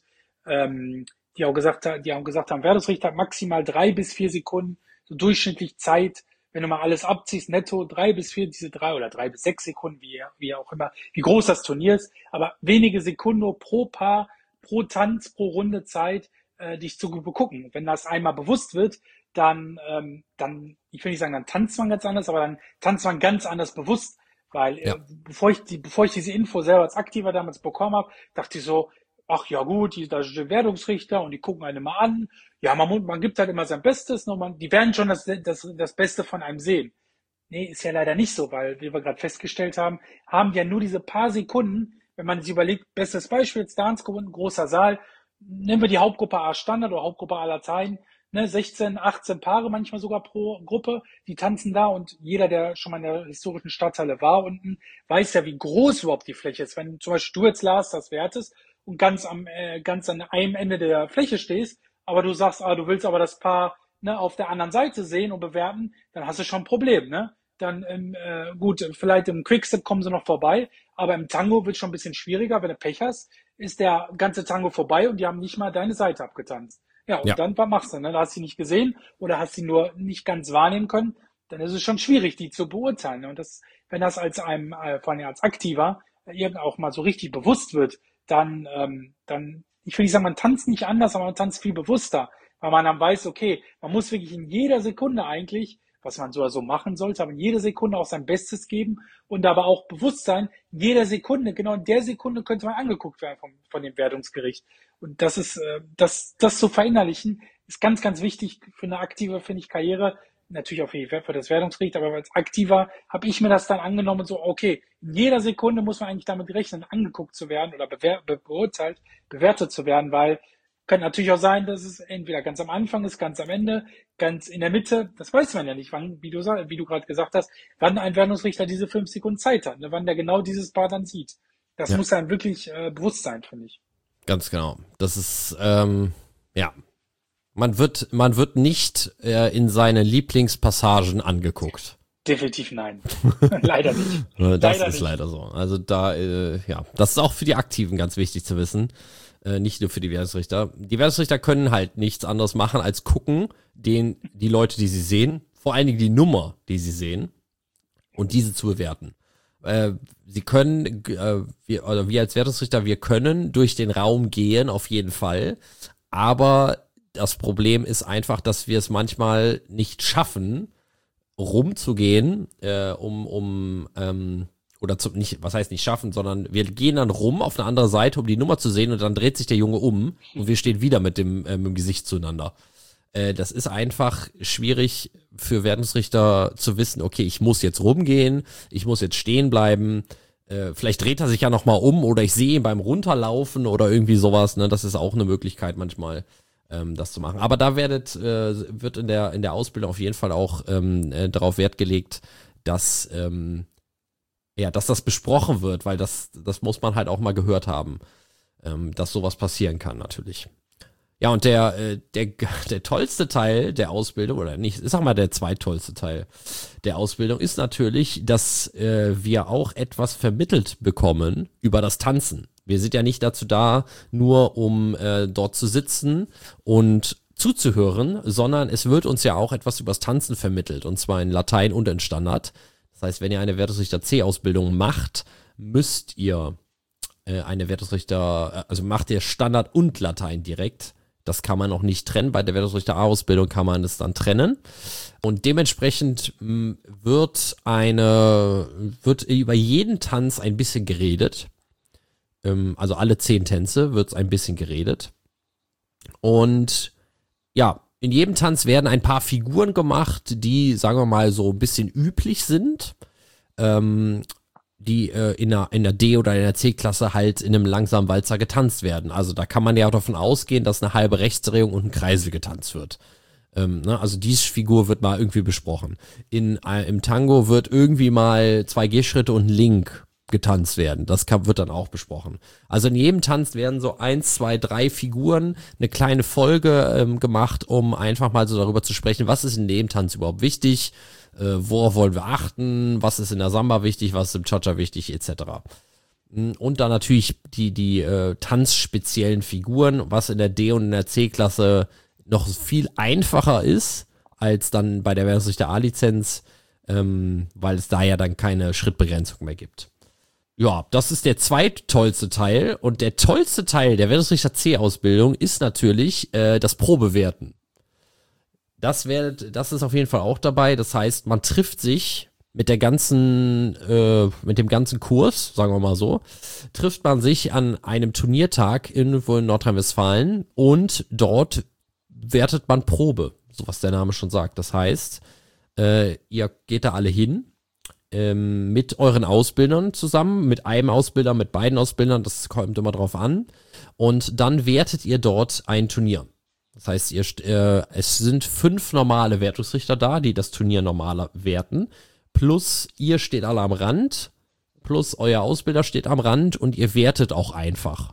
die haben gesagt haben, Wertungsrichter maximal 3 bis 4 Sekunden, so durchschnittlich Zeit, wenn du mal alles abziehst, netto 3 bis 4, diese 3 oder 3 bis 6 Sekunden, wie auch immer, wie groß das Turnier ist, aber wenige Sekunden nur pro Paar, pro Tanz, pro Runde Zeit, dich zu begucken. Wenn das einmal bewusst wird, dann, ich will nicht sagen, dann tanzt man ganz anders, aber dann tanzt man ganz anders bewusst, weil Ja. bevor ich diese Info selber als Aktiver damals bekommen habe, dachte ich so, ach ja gut, da sind die Wertungsrichter und die gucken einen immer an. Ja, man gibt halt immer sein Bestes, die werden schon das Beste von einem sehen. Nee, ist ja leider nicht so, weil, wie wir gerade festgestellt haben, haben ja nur diese paar Sekunden, wenn man sich überlegt, bestes Beispiel, jetzt Dancegruppe, ein großer Saal, nehmen wir die Hauptgruppe A Standard oder Hauptgruppe aller Zeiten, ne, 16, 18 Paare manchmal sogar pro Gruppe, die tanzen da und jeder, der schon mal in der historischen Stadthalle war unten, weiß ja, wie groß überhaupt die Fläche ist. Wenn zum Beispiel du jetzt, Lars, das wertest und ganz an einem Ende der Fläche stehst, aber du sagst, du willst aber das Paar, ne, auf der anderen Seite sehen und bewerten, dann hast du schon ein Problem, ne? Dann gut, vielleicht im Quickstep kommen sie noch vorbei, aber im Tango wird es schon ein bisschen schwieriger. Wenn du Pech hast, ist der ganze Tango vorbei und die haben nicht mal deine Seite abgetanzt. Ja, und dann, was machst du? Ne? Da hast du sie nicht gesehen oder hast sie nur nicht ganz wahrnehmen können, dann ist es schon schwierig, die zu beurteilen. Ne? Und wenn das vor allem als Aktiver, irgend auch mal so richtig bewusst wird, dann, ich will nicht sagen, man tanzt nicht anders, aber man tanzt viel bewusster, weil man dann weiß, okay, man muss wirklich in jeder Sekunde eigentlich, was man so machen sollte, aber in jeder Sekunde auch sein Bestes geben und aber auch bewusst sein, in jeder Sekunde, genau in der Sekunde könnte man angeguckt werden von dem Wertungsgericht. Und das ist, das zu verinnerlichen, ist ganz, ganz wichtig für eine aktive, finde ich, Karriere. Natürlich auch für das Wertungsgericht, aber als Aktiver habe ich mir das dann angenommen, so, okay, in jeder Sekunde muss man eigentlich damit rechnen, angeguckt zu werden oder bewertet zu werden, weil kann natürlich auch sein, dass es entweder ganz am Anfang ist, ganz am Ende, ganz in der Mitte. Das weiß man ja nicht, wann, wie du gerade gesagt hast, wann ein Wertungsrichter diese 5 Sekunden Zeit hat, ne, wann der genau dieses Paar dann sieht. Das muss einem wirklich bewusst sein, finde ich. Ganz genau. Das ist, ja. Man wird nicht in seine Lieblingspassagen angeguckt. Definitiv nein. Leider nicht. Das ist leider so. Also da, ja, das ist auch für die Aktiven ganz wichtig zu wissen. Nicht nur für die Wertungsrichter. Die Wertungsrichter können halt nichts anderes machen, als gucken, die Leute, die sie sehen, vor allen Dingen die Nummer, die sie sehen, und diese zu bewerten. Sie können, wir als Wertungsrichter, wir können durch den Raum gehen, auf jeden Fall, Aber das Problem ist einfach, dass wir es manchmal nicht schaffen, rumzugehen, oder nicht, was heißt nicht schaffen, sondern wir gehen dann rum auf eine andere Seite, um die Nummer zu sehen und dann dreht sich der Junge um und wir stehen wieder mit dem Gesicht zueinander. Das ist einfach schwierig für Wertungsrichter zu wissen, okay, ich muss jetzt rumgehen, ich muss jetzt stehen bleiben, vielleicht dreht er sich ja nochmal um oder ich sehe ihn beim Runterlaufen oder irgendwie sowas, ne? Das ist auch eine Möglichkeit manchmal, das zu machen. Aber da wird in der Ausbildung auf jeden Fall auch darauf Wert gelegt, dass dass das besprochen wird, weil das muss man halt auch mal gehört haben, dass sowas passieren kann natürlich. Ja, und der tollste Teil der Ausbildung, oder nicht, ich sag mal der zweittollste Teil der Ausbildung ist natürlich, dass wir auch etwas vermittelt bekommen über das Tanzen. Wir sind ja nicht dazu da, nur um dort zu sitzen und zuzuhören, sondern es wird uns ja auch etwas übers Tanzen vermittelt, und zwar in Latein und in Standard. Das heißt, wenn ihr eine Wertungsrichter C-Ausbildung macht, müsst ihr macht ihr Standard und Latein direkt. Das kann man auch nicht trennen. Bei der Wertungsrichter A-Ausbildung kann man es dann trennen. Und dementsprechend wird über jeden Tanz ein bisschen geredet. Also alle 10 Tänze wird ein bisschen geredet. Und ja, in jedem Tanz werden ein paar Figuren gemacht, die, sagen wir mal, so ein bisschen üblich sind. Die in der D- oder in der C-Klasse halt in einem langsamen Walzer getanzt werden. Also da kann man ja auch davon ausgehen, dass eine halbe Rechtsdrehung und ein Kreisel getanzt wird. Also diese Figur wird mal irgendwie besprochen. Im Tango wird irgendwie mal 2 Gehschritte und ein Link getanzt werden. Wird dann auch besprochen. Also in jedem Tanz werden so 1, 2, 3 Figuren, eine kleine Folge gemacht, um einfach mal so darüber zu sprechen, was ist in dem Tanz überhaupt wichtig, worauf wollen wir achten, was ist in der Samba wichtig, was ist im Cha-Cha wichtig, etc. Und dann natürlich die tanzspeziellen Figuren, was in der D- und in der C-Klasse noch viel einfacher ist, als dann bei der Wertungsrichter A-Lizenz, weil es da ja dann keine Schrittbegrenzung mehr gibt. Ja, das ist der zweittollste Teil, und der tollste Teil der Wertungsrichter C-Ausbildung ist natürlich das Probewerten. Das ist auf jeden Fall auch dabei. Das heißt, man trifft sich mit dem ganzen Kurs, sagen wir mal so, trifft man sich an einem Turniertag irgendwo in Nordrhein-Westfalen und dort wertet man Probe, so was der Name schon sagt. Das heißt, ihr geht da alle hin, mit euren Ausbildern zusammen, mit einem Ausbilder, mit beiden Ausbildern, das kommt immer drauf an, und dann wertet ihr dort ein Turnier. Das heißt, es sind 5 normale Wertungsrichter da, die das Turnier normaler werten, plus ihr steht alle am Rand, plus euer Ausbilder steht am Rand und ihr wertet auch einfach.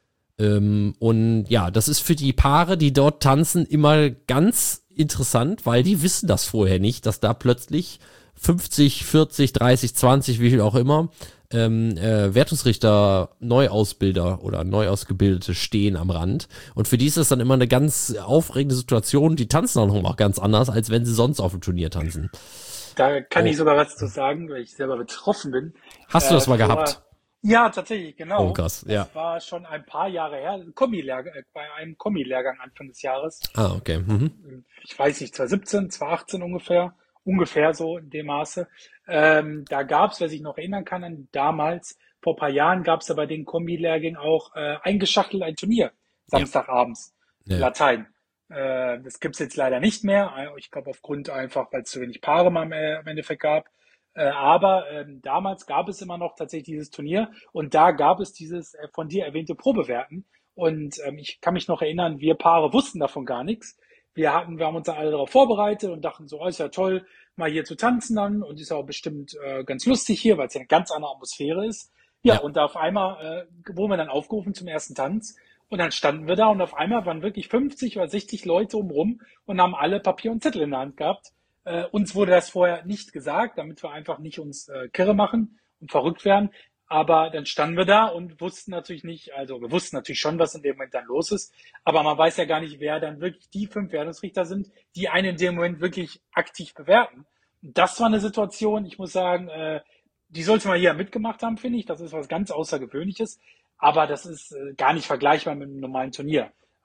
Und ja, das ist für die Paare, die dort tanzen, immer ganz interessant, weil die wissen das vorher nicht, dass da plötzlich 50, 40, 30, 20, wie viel auch immer, Wertungsrichter, Neuausbilder oder Neuausgebildete stehen am Rand. Und für die ist das dann immer eine ganz aufregende Situation. Die tanzen dann auch ganz anders, als wenn sie sonst auf dem Turnier tanzen. Da kann ich sogar was zu sagen, weil ich selber betroffen bin. Hast du das mal gehabt? Ja, tatsächlich, genau. Oh, krass, ja. Das war schon ein paar Jahre her, bei einem Kombi-Lehrgang Anfang des Jahres. Ah, okay. Mhm. Ich weiß nicht, 2017, 2018 ungefähr so in dem Maße. Da gab's, wer sich noch erinnern kann, an damals, vor ein paar Jahren gab's da bei den Kombi-Lehrgängen auch eingeschachtelt ein Turnier, Samstagabends, Ja. Latein. Das gibt's jetzt leider nicht mehr. Ich glaube aufgrund einfach, weil es zu wenig Paare mal im Endeffekt gab. Aber damals gab es immer noch tatsächlich dieses Turnier und da gab es dieses von dir erwähnte Probewerten. Und ich kann mich noch erinnern, wir Paare wussten davon gar nichts. Wir haben uns dann alle darauf vorbereitet und dachten so, oh, ist ja toll, mal hier zu tanzen dann und ist ja auch bestimmt ganz lustig hier, weil es ja eine ganz andere Atmosphäre ist. Ja, und da auf einmal wurden wir dann aufgerufen zum ersten Tanz und dann standen wir da und auf einmal waren wirklich 50 oder 60 Leute umrum und haben alle Papier und Zettel in der Hand gehabt. Uns wurde das vorher nicht gesagt, damit wir einfach nicht uns kirre machen und verrückt werden. Aber dann standen wir da und wussten natürlich nicht, also wir wussten natürlich schon, was in dem Moment dann los ist, aber man weiß ja gar nicht, wer dann wirklich die 5 Wertungsrichter sind, die einen in dem Moment wirklich aktiv bewerten. Das war eine Situation, ich muss sagen, die sollte man hier mitgemacht haben, finde ich. Das ist was ganz Außergewöhnliches, aber das ist gar nicht vergleichbar mit einem normalen Turnier.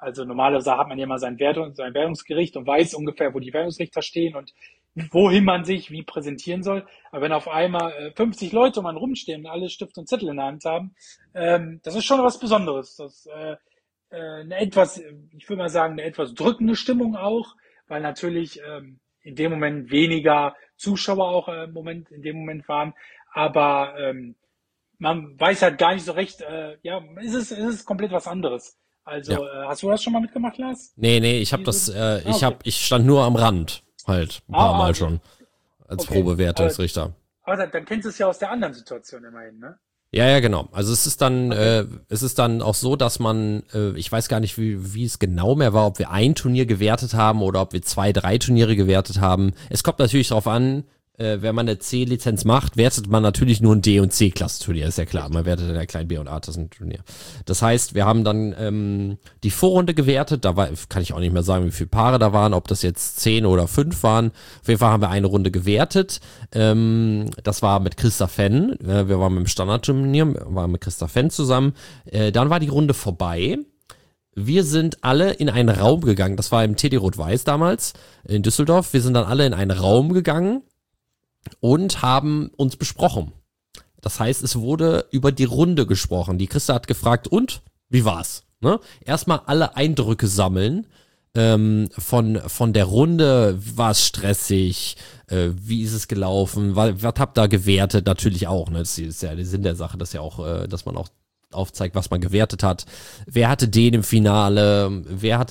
Also normalerweise hat man ja mal sein Wertungsgericht und weiß ungefähr, wo die Wertungsrichter stehen und wohin man sich wie präsentieren soll. Aber wenn auf einmal 50 Leute um einen rumstehen und alle Stift und Zettel in der Hand haben, das ist schon was Besonderes. Das eine etwas, ich würde mal sagen, eine etwas drückende Stimmung auch, weil natürlich in dem Moment weniger Zuschauer auch in dem Moment waren. Aber man weiß halt gar nicht so recht, ja, ist es komplett was anderes. Ja. Also, hast du das schon mal mitgemacht, Lars? Nee, ich habe Wie so, das, okay. ich stand nur am Rand, halt, ein paar Mal Okay. schon, als Okay. Probewertungsrichter. Aber dann kennst du es ja aus der anderen Situation immerhin, ne? Ja, genau. Also Okay. es ist dann auch so, dass man, ich weiß gar nicht, wie es genau mehr war, ob wir ein Turnier gewertet haben oder ob wir 2, 3 Turniere gewertet haben. Es kommt natürlich darauf an, wenn man eine C-Lizenz macht, wertet man natürlich nur ein D- und C-Klasse-Turnier, ist ja klar. Man Richtig. wertet in der kleinen B- und A-Klassen-Turnier. Das heißt, wir haben dann die Vorrunde gewertet, kann ich auch nicht mehr sagen, wie viele Paare da waren, ob das jetzt 10 oder 5 waren. Auf jeden Fall haben wir eine Runde gewertet. Das war mit Christa Fenn. Wir waren mit dem Standardturnier, waren mit Christa Fenn zusammen. Dann war die Runde vorbei. Wir sind alle in einen Raum gegangen. Das war im TD Rot-Weiß damals in Düsseldorf. Wir sind dann alle in einen Raum gegangen und haben uns besprochen. Das heißt, es wurde über die Runde gesprochen. Die Christa hat gefragt, und? Wie war's? Ne? Erstmal alle Eindrücke sammeln. Von der Runde, war es stressig, wie ist es gelaufen, was habt ihr gewertet, natürlich auch, ne? Das ist ja der Sinn der Sache, dass ja auch, dass man auch aufzeigt, was man gewertet hat. Wer hatte den im Finale?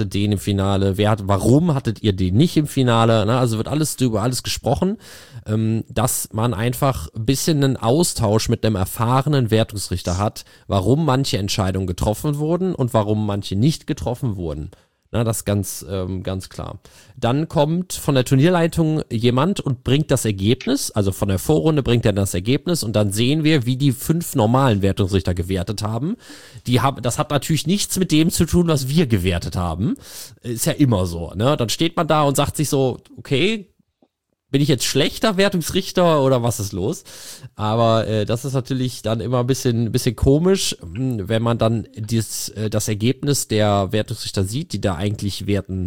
Warum hattet ihr den nicht im Finale? Ne? Also wird alles über alles gesprochen, dass man einfach ein bisschen einen Austausch mit einem erfahrenen Wertungsrichter hat, warum manche Entscheidungen getroffen wurden und warum manche nicht getroffen wurden. Na, das ist ganz klar. Dann kommt von der Turnierleitung jemand und bringt das Ergebnis, also von der Vorrunde bringt er das Ergebnis und dann sehen wir, wie die 5 normalen Wertungsrichter gewertet haben. Das hat natürlich nichts mit dem zu tun, was wir gewertet haben. Ist ja immer so, ne? Dann steht man da und sagt sich so, okay, bin ich jetzt schlechter Wertungsrichter oder was ist los? Aber das ist natürlich dann immer ein bisschen komisch, wenn man dann das Ergebnis der Wertungsrichter sieht, die da eigentlich werten.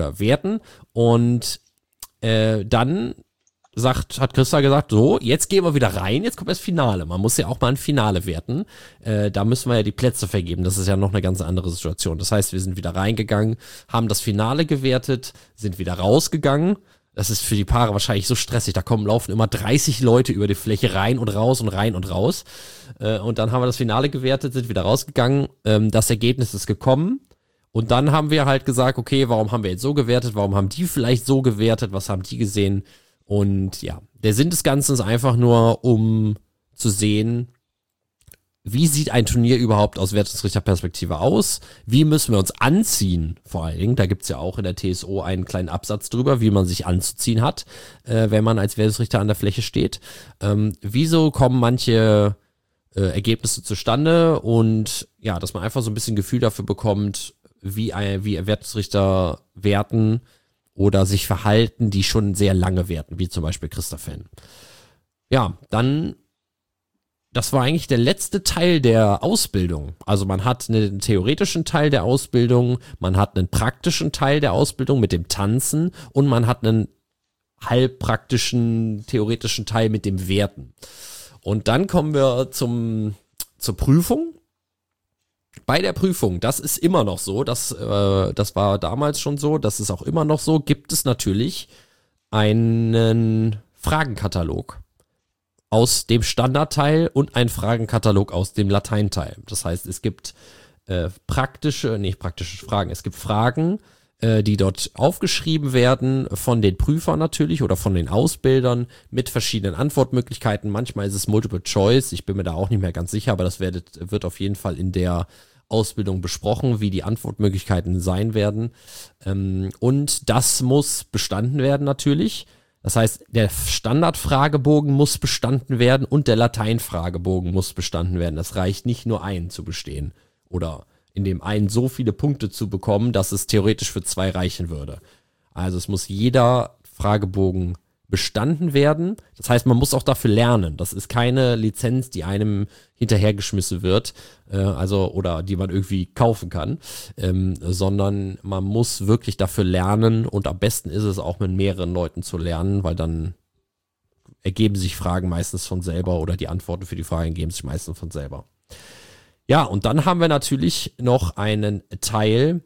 Und dann hat Christa gesagt, so, jetzt gehen wir wieder rein, jetzt kommt das Finale. Man muss ja auch mal ein Finale werten. Da müssen wir ja die Plätze vergeben. Das ist ja noch eine ganz andere Situation. Das heißt, wir sind wieder reingegangen, haben das Finale gewertet, sind wieder rausgegangen. Das ist für die Paare wahrscheinlich so stressig. Laufen immer 30 Leute über die Fläche rein und raus und rein und raus. Und dann haben wir das Finale gewertet, sind wieder rausgegangen. Das Ergebnis ist gekommen. Und dann haben wir halt gesagt, okay, warum haben wir jetzt so gewertet? Warum haben die vielleicht so gewertet? Was haben die gesehen? Und ja, der Sinn des Ganzen ist einfach nur, um zu sehen, wie sieht ein Turnier überhaupt aus Wertungsrichterperspektive aus? Wie müssen wir uns anziehen? Vor allen Dingen, da gibt's ja auch in der TSO einen kleinen Absatz drüber, wie man sich anzuziehen hat, wenn man als Wertungsrichter an der Fläche steht. Wieso kommen manche Ergebnisse zustande? Und ja, dass man einfach so ein bisschen Gefühl dafür bekommt, wie Wertungsrichter werten oder sich verhalten, die schon sehr lange werten, wie zum Beispiel Christa Fenn. Ja, dann das war eigentlich der letzte Teil der Ausbildung. Also man hat einen theoretischen Teil der Ausbildung, man hat einen praktischen Teil der Ausbildung mit dem Tanzen und man hat einen halb praktischen, theoretischen Teil mit dem Werten. Und dann kommen wir zur Prüfung. Bei der Prüfung, das ist immer noch so, das war damals schon so, das ist auch immer noch so, gibt es natürlich einen Fragenkatalog aus dem Standardteil und ein Fragenkatalog aus dem Lateinteil. Das heißt, es gibt praktische Fragen. Es gibt Fragen, die dort aufgeschrieben werden von den Prüfern natürlich oder von den Ausbildern mit verschiedenen Antwortmöglichkeiten. Manchmal ist es Multiple Choice. Ich bin mir da auch nicht mehr ganz sicher, aber das wird auf jeden Fall in der Ausbildung besprochen, wie die Antwortmöglichkeiten sein werden. Und das muss bestanden werden natürlich. Das heißt, der Standardfragebogen muss bestanden werden und der Lateinfragebogen muss bestanden werden. Das reicht nicht nur einen zu bestehen oder in dem einen so viele Punkte zu bekommen, dass es theoretisch für 2 reichen würde. Also es muss jeder Fragebogen bestanden werden. Das heißt, man muss auch dafür lernen. Das ist keine Lizenz, die einem hinterhergeschmissen wird, oder die man irgendwie kaufen kann, sondern man muss wirklich dafür lernen und am besten ist es auch mit mehreren Leuten zu lernen, weil dann ergeben sich Fragen meistens von selber oder die Antworten für die Fragen ergeben sich meistens von selber. Ja, und dann haben wir natürlich noch einen Teil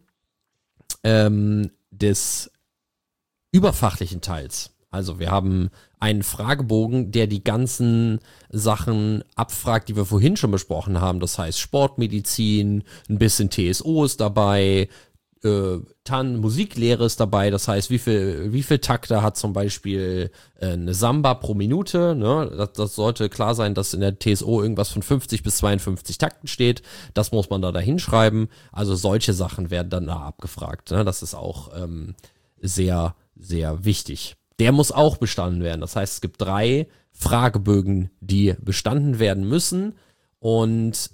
des überfachlichen Teils. Also wir haben einen Fragebogen, der die ganzen Sachen abfragt, die wir vorhin schon besprochen haben. Das heißt Sportmedizin, ein bisschen TSO ist dabei, Musiklehre ist dabei. Das heißt, wie viel Takte hat zum Beispiel eine Samba pro Minute. Ne? Das sollte klar sein, dass in der TSO irgendwas von 50 bis 52 Takten steht. Das muss man da hinschreiben. Also solche Sachen werden dann da abgefragt. Ne? Das ist auch sehr, sehr wichtig. Der muss auch bestanden werden. Das heißt, es gibt 3 Fragebögen, die bestanden werden müssen. Und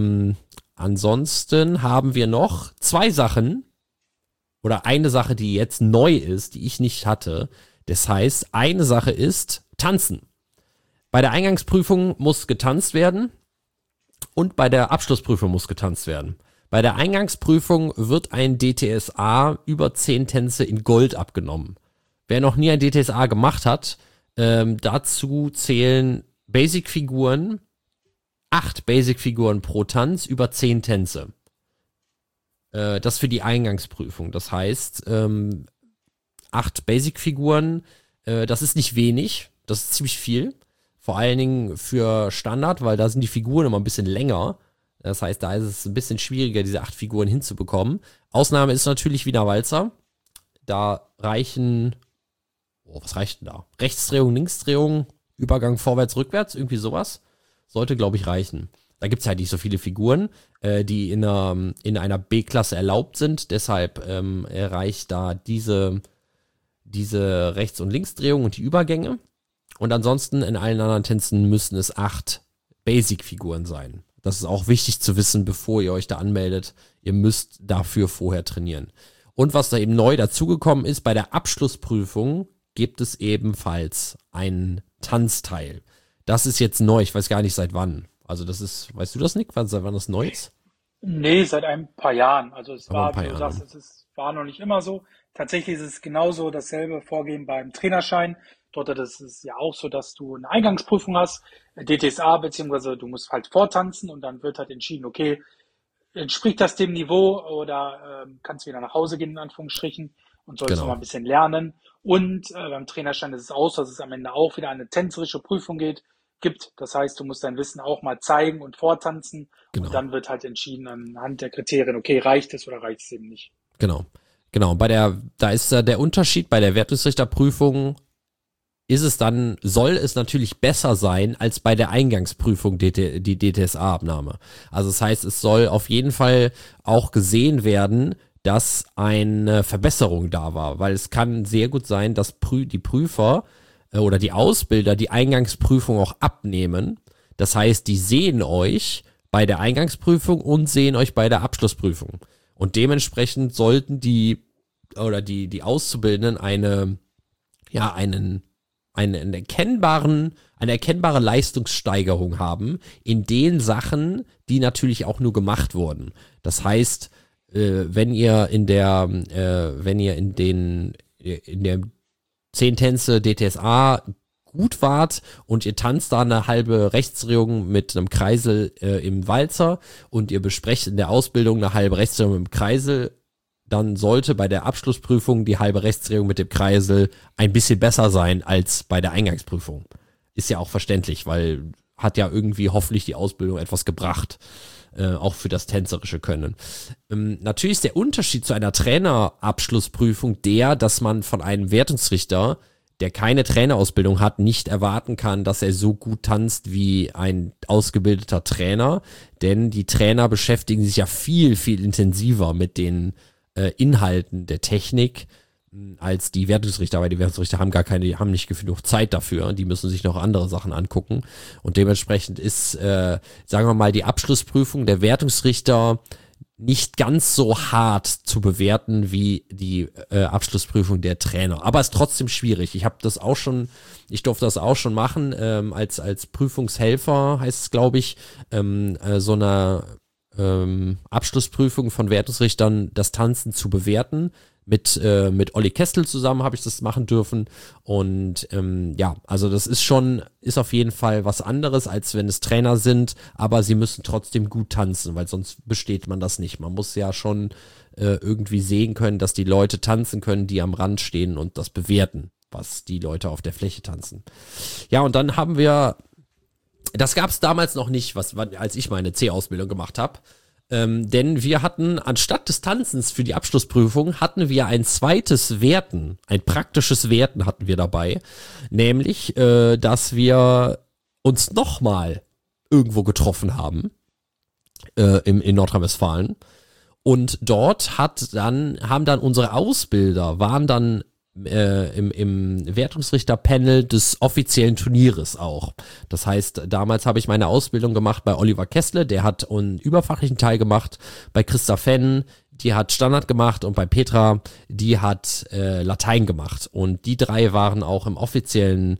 ansonsten haben wir noch 2 Sachen oder eine Sache, die jetzt neu ist, die ich nicht hatte. Das heißt, eine Sache ist Tanzen. Bei der Eingangsprüfung muss getanzt werden und bei der Abschlussprüfung muss getanzt werden. Bei der Eingangsprüfung wird ein DTSA über 10 Tänze in Gold abgenommen. Wer noch nie ein DTSA gemacht hat, dazu zählen Basic-Figuren, 8 Basic-Figuren pro Tanz über 10 Tänze. Das für die Eingangsprüfung. Das heißt, 8 Basic-Figuren, das ist nicht wenig, das ist ziemlich viel. Vor allen Dingen für Standard, weil da sind die Figuren immer ein bisschen länger. Das heißt, da ist es ein bisschen schwieriger, diese 8 Figuren hinzubekommen. Ausnahme ist natürlich Wiener Walzer. Da reichen, was reicht denn da? Rechtsdrehung, Linksdrehung, Übergang vorwärts, rückwärts, irgendwie sowas. Sollte, glaube ich, reichen. Da gibt es halt nicht so viele Figuren, die in einer B-Klasse erlaubt sind. Deshalb reicht da diese Rechts- und Linksdrehung und die Übergänge. Und ansonsten in allen anderen Tänzen müssen es 8 Basic-Figuren sein. Das ist auch wichtig zu wissen, bevor ihr euch da anmeldet. Ihr müsst dafür vorher trainieren. Und was da eben neu dazugekommen ist, bei der Abschlussprüfung gibt es ebenfalls einen Tanzteil. Das ist jetzt neu, ich weiß gar nicht seit wann. Also das ist, weißt du das, Nick, seit wann das neu ist? Nee, seit ein paar Jahren. Also es Aber ein war, paar wie du Jahre. sagst, war noch nicht immer so. Tatsächlich ist es genauso dasselbe Vorgehen beim Trainerschein. Dort ist es ja auch so, dass du eine Eingangsprüfung hast, DTSA, beziehungsweise du musst halt vortanzen und dann wird halt entschieden, okay, entspricht das dem Niveau oder kannst wieder nach Hause gehen, in Anführungsstrichen, und sollst noch Genau. mal ein bisschen lernen. Und beim Trainerschein ist es auch so, dass es am Ende auch wieder eine tänzerische Prüfung gibt. Das heißt, du musst dein Wissen auch mal zeigen und vortanzen. Genau. Und dann wird halt entschieden anhand der Kriterien, okay, reicht es oder reicht es eben nicht. Genau. Da ist der Unterschied bei der Wertungsrichterprüfung, soll es natürlich besser sein als bei der Eingangsprüfung die DTSA-Abnahme. Also das heißt, es soll auf jeden Fall auch gesehen werden, dass eine Verbesserung da war, weil es kann sehr gut sein, dass die Prüfer oder die Ausbilder die Eingangsprüfung auch abnehmen. Das heißt, die sehen euch bei der Eingangsprüfung und sehen euch bei der Abschlussprüfung. Und dementsprechend sollten die Auszubildenden eine erkennbare Leistungssteigerung haben in den Sachen, die natürlich auch nur gemacht wurden. Das heißt, wenn ihr in der 10 Tänze DTSA gut wart und ihr tanzt da eine halbe Rechtsdrehung mit einem Kreisel im Walzer und ihr besprecht in der Ausbildung eine halbe Rechtsdrehung im Kreisel, dann sollte bei der Abschlussprüfung die halbe Rechtsdrehung mit dem Kreisel ein bisschen besser sein als bei der Eingangsprüfung. Ist ja auch verständlich, weil hat ja irgendwie hoffentlich die Ausbildung etwas gebracht, auch für das tänzerische Können. Natürlich ist der Unterschied zu einer Trainerabschlussprüfung dass man von einem Wertungsrichter, der keine Trainerausbildung hat, nicht erwarten kann, dass er so gut tanzt wie ein ausgebildeter Trainer, denn die Trainer beschäftigen sich ja viel, viel intensiver mit den Inhalten der Technik als die Wertungsrichter, weil die Wertungsrichter haben nicht genug Zeit dafür, die müssen sich noch andere Sachen angucken und dementsprechend ist, sagen wir mal, die Abschlussprüfung der Wertungsrichter nicht ganz so hart zu bewerten wie die Abschlussprüfung der Trainer. Aber es ist trotzdem schwierig. Ich durfte das auch schon machen, als Prüfungshelfer, heißt es, glaube ich, so eine Abschlussprüfung von Wertungsrichtern, das Tanzen zu bewerten. Mit Olli Kestel zusammen habe ich das machen dürfen. Und also das ist auf jeden Fall was anderes, als wenn es Trainer sind, aber sie müssen trotzdem gut tanzen, weil sonst besteht man das nicht. Man muss ja schon irgendwie sehen können, dass die Leute tanzen können, die am Rand stehen und das bewerten, was die Leute auf der Fläche tanzen. Ja, und dann haben wir, das gab es damals noch nicht, als ich meine C-Ausbildung gemacht habe. Denn wir hatten, anstatt des Tanzens für die Abschlussprüfung, hatten wir ein zweites Werten, ein praktisches Werten hatten wir dabei. Nämlich, dass wir uns nochmal irgendwo getroffen haben, in Nordrhein-Westfalen. Und dort haben dann unsere Ausbilder, waren dann im Wertungsrichterpanel des offiziellen Turnieres auch. Das heißt, damals habe ich meine Ausbildung gemacht bei Oliver Kessler, der hat einen überfachlichen Teil gemacht, bei Christa Fenn, die hat Standard gemacht und bei Petra, die hat Latein gemacht. Und die drei waren auch im offiziellen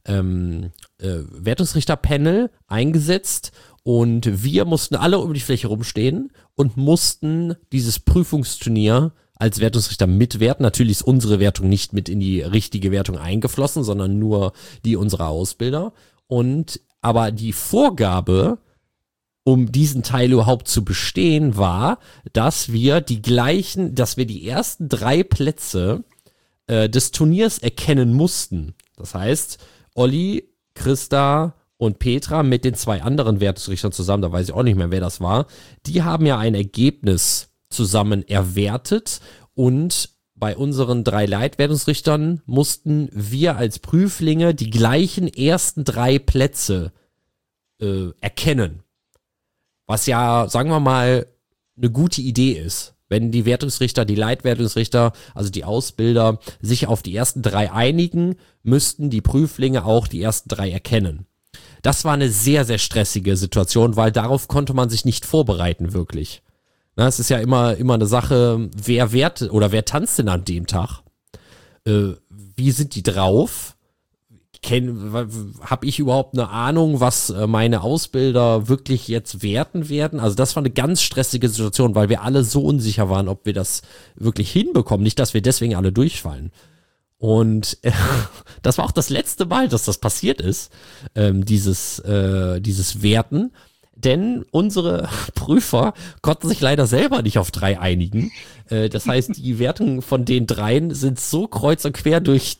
Wertungsrichterpanel eingesetzt und wir mussten alle um die Fläche rumstehen und mussten dieses Prüfungsturnier als Wertungsrichter mitwerten. Natürlich ist unsere Wertung nicht mit in die richtige Wertung eingeflossen, sondern nur die unserer Ausbilder. Aber die Vorgabe, um diesen Teil überhaupt zu bestehen, war, dass wir die ersten 3 Plätze des Turniers erkennen mussten. Das heißt, Olli, Christa und Petra mit den 2 anderen Wertungsrichtern zusammen, da weiß ich auch nicht mehr, wer das war, die haben ja ein Ergebnis zusammen erwertet und bei unseren 3 Leitwertungsrichtern mussten wir als Prüflinge die gleichen ersten 3 Plätze erkennen. Was ja, sagen wir mal, eine gute Idee ist. Wenn die Wertungsrichter, die Leitwertungsrichter, also die Ausbilder, sich auf die ersten 3 einigen, müssten die Prüflinge auch die ersten 3 erkennen. Das war eine sehr, sehr stressige Situation, weil darauf konnte man sich nicht vorbereiten, wirklich. Na, es ist ja immer eine Sache, wer tanzt denn an dem Tag? Wie sind die drauf? Habe ich überhaupt eine Ahnung, was meine Ausbilder wirklich jetzt werten werden? Also das war eine ganz stressige Situation, weil wir alle so unsicher waren, ob wir das wirklich hinbekommen. Nicht, dass wir deswegen alle durchfallen. Und das war auch das letzte Mal, dass das passiert ist, dieses Werten. Denn unsere Prüfer konnten sich leider selber nicht auf 3 einigen. Das heißt, die Wertungen von den 3 sind so kreuz und quer durchs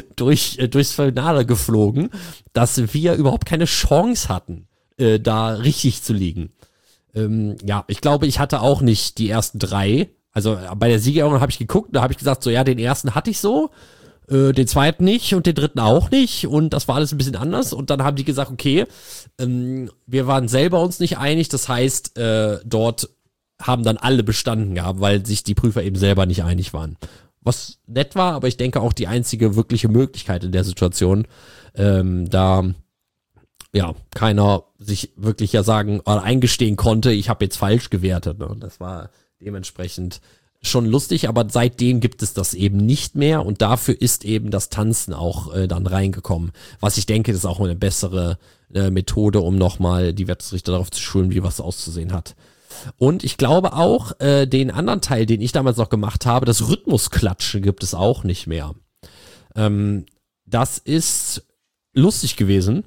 Finale geflogen, dass wir überhaupt keine Chance hatten, da richtig zu liegen. Ich glaube, ich hatte auch nicht die ersten 3. Also bei der Siegerehrung habe ich geguckt, da habe ich gesagt, so ja, den ersten hatte ich so. Den zweiten nicht und den dritten auch nicht und das war alles ein bisschen anders und dann haben die gesagt, okay, wir waren selber uns nicht einig, das heißt, dort haben dann alle bestanden gehabt, weil sich die Prüfer eben selber nicht einig waren. Was nett war, aber ich denke auch die einzige wirkliche Möglichkeit in der Situation, da ja keiner sich wirklich sagen oder eingestehen konnte, ich habe jetzt falsch gewertet. Ne? Und das war dementsprechend schon lustig, aber seitdem gibt es das eben nicht mehr und dafür ist eben das Tanzen auch dann reingekommen. Was ich denke, das ist auch eine bessere Methode, um nochmal die Wertungsrichter darauf zu schulen, wie was auszusehen hat. Und ich glaube auch, den anderen Teil, den ich damals noch gemacht habe, das Rhythmusklatschen gibt es auch nicht mehr. Das ist lustig gewesen.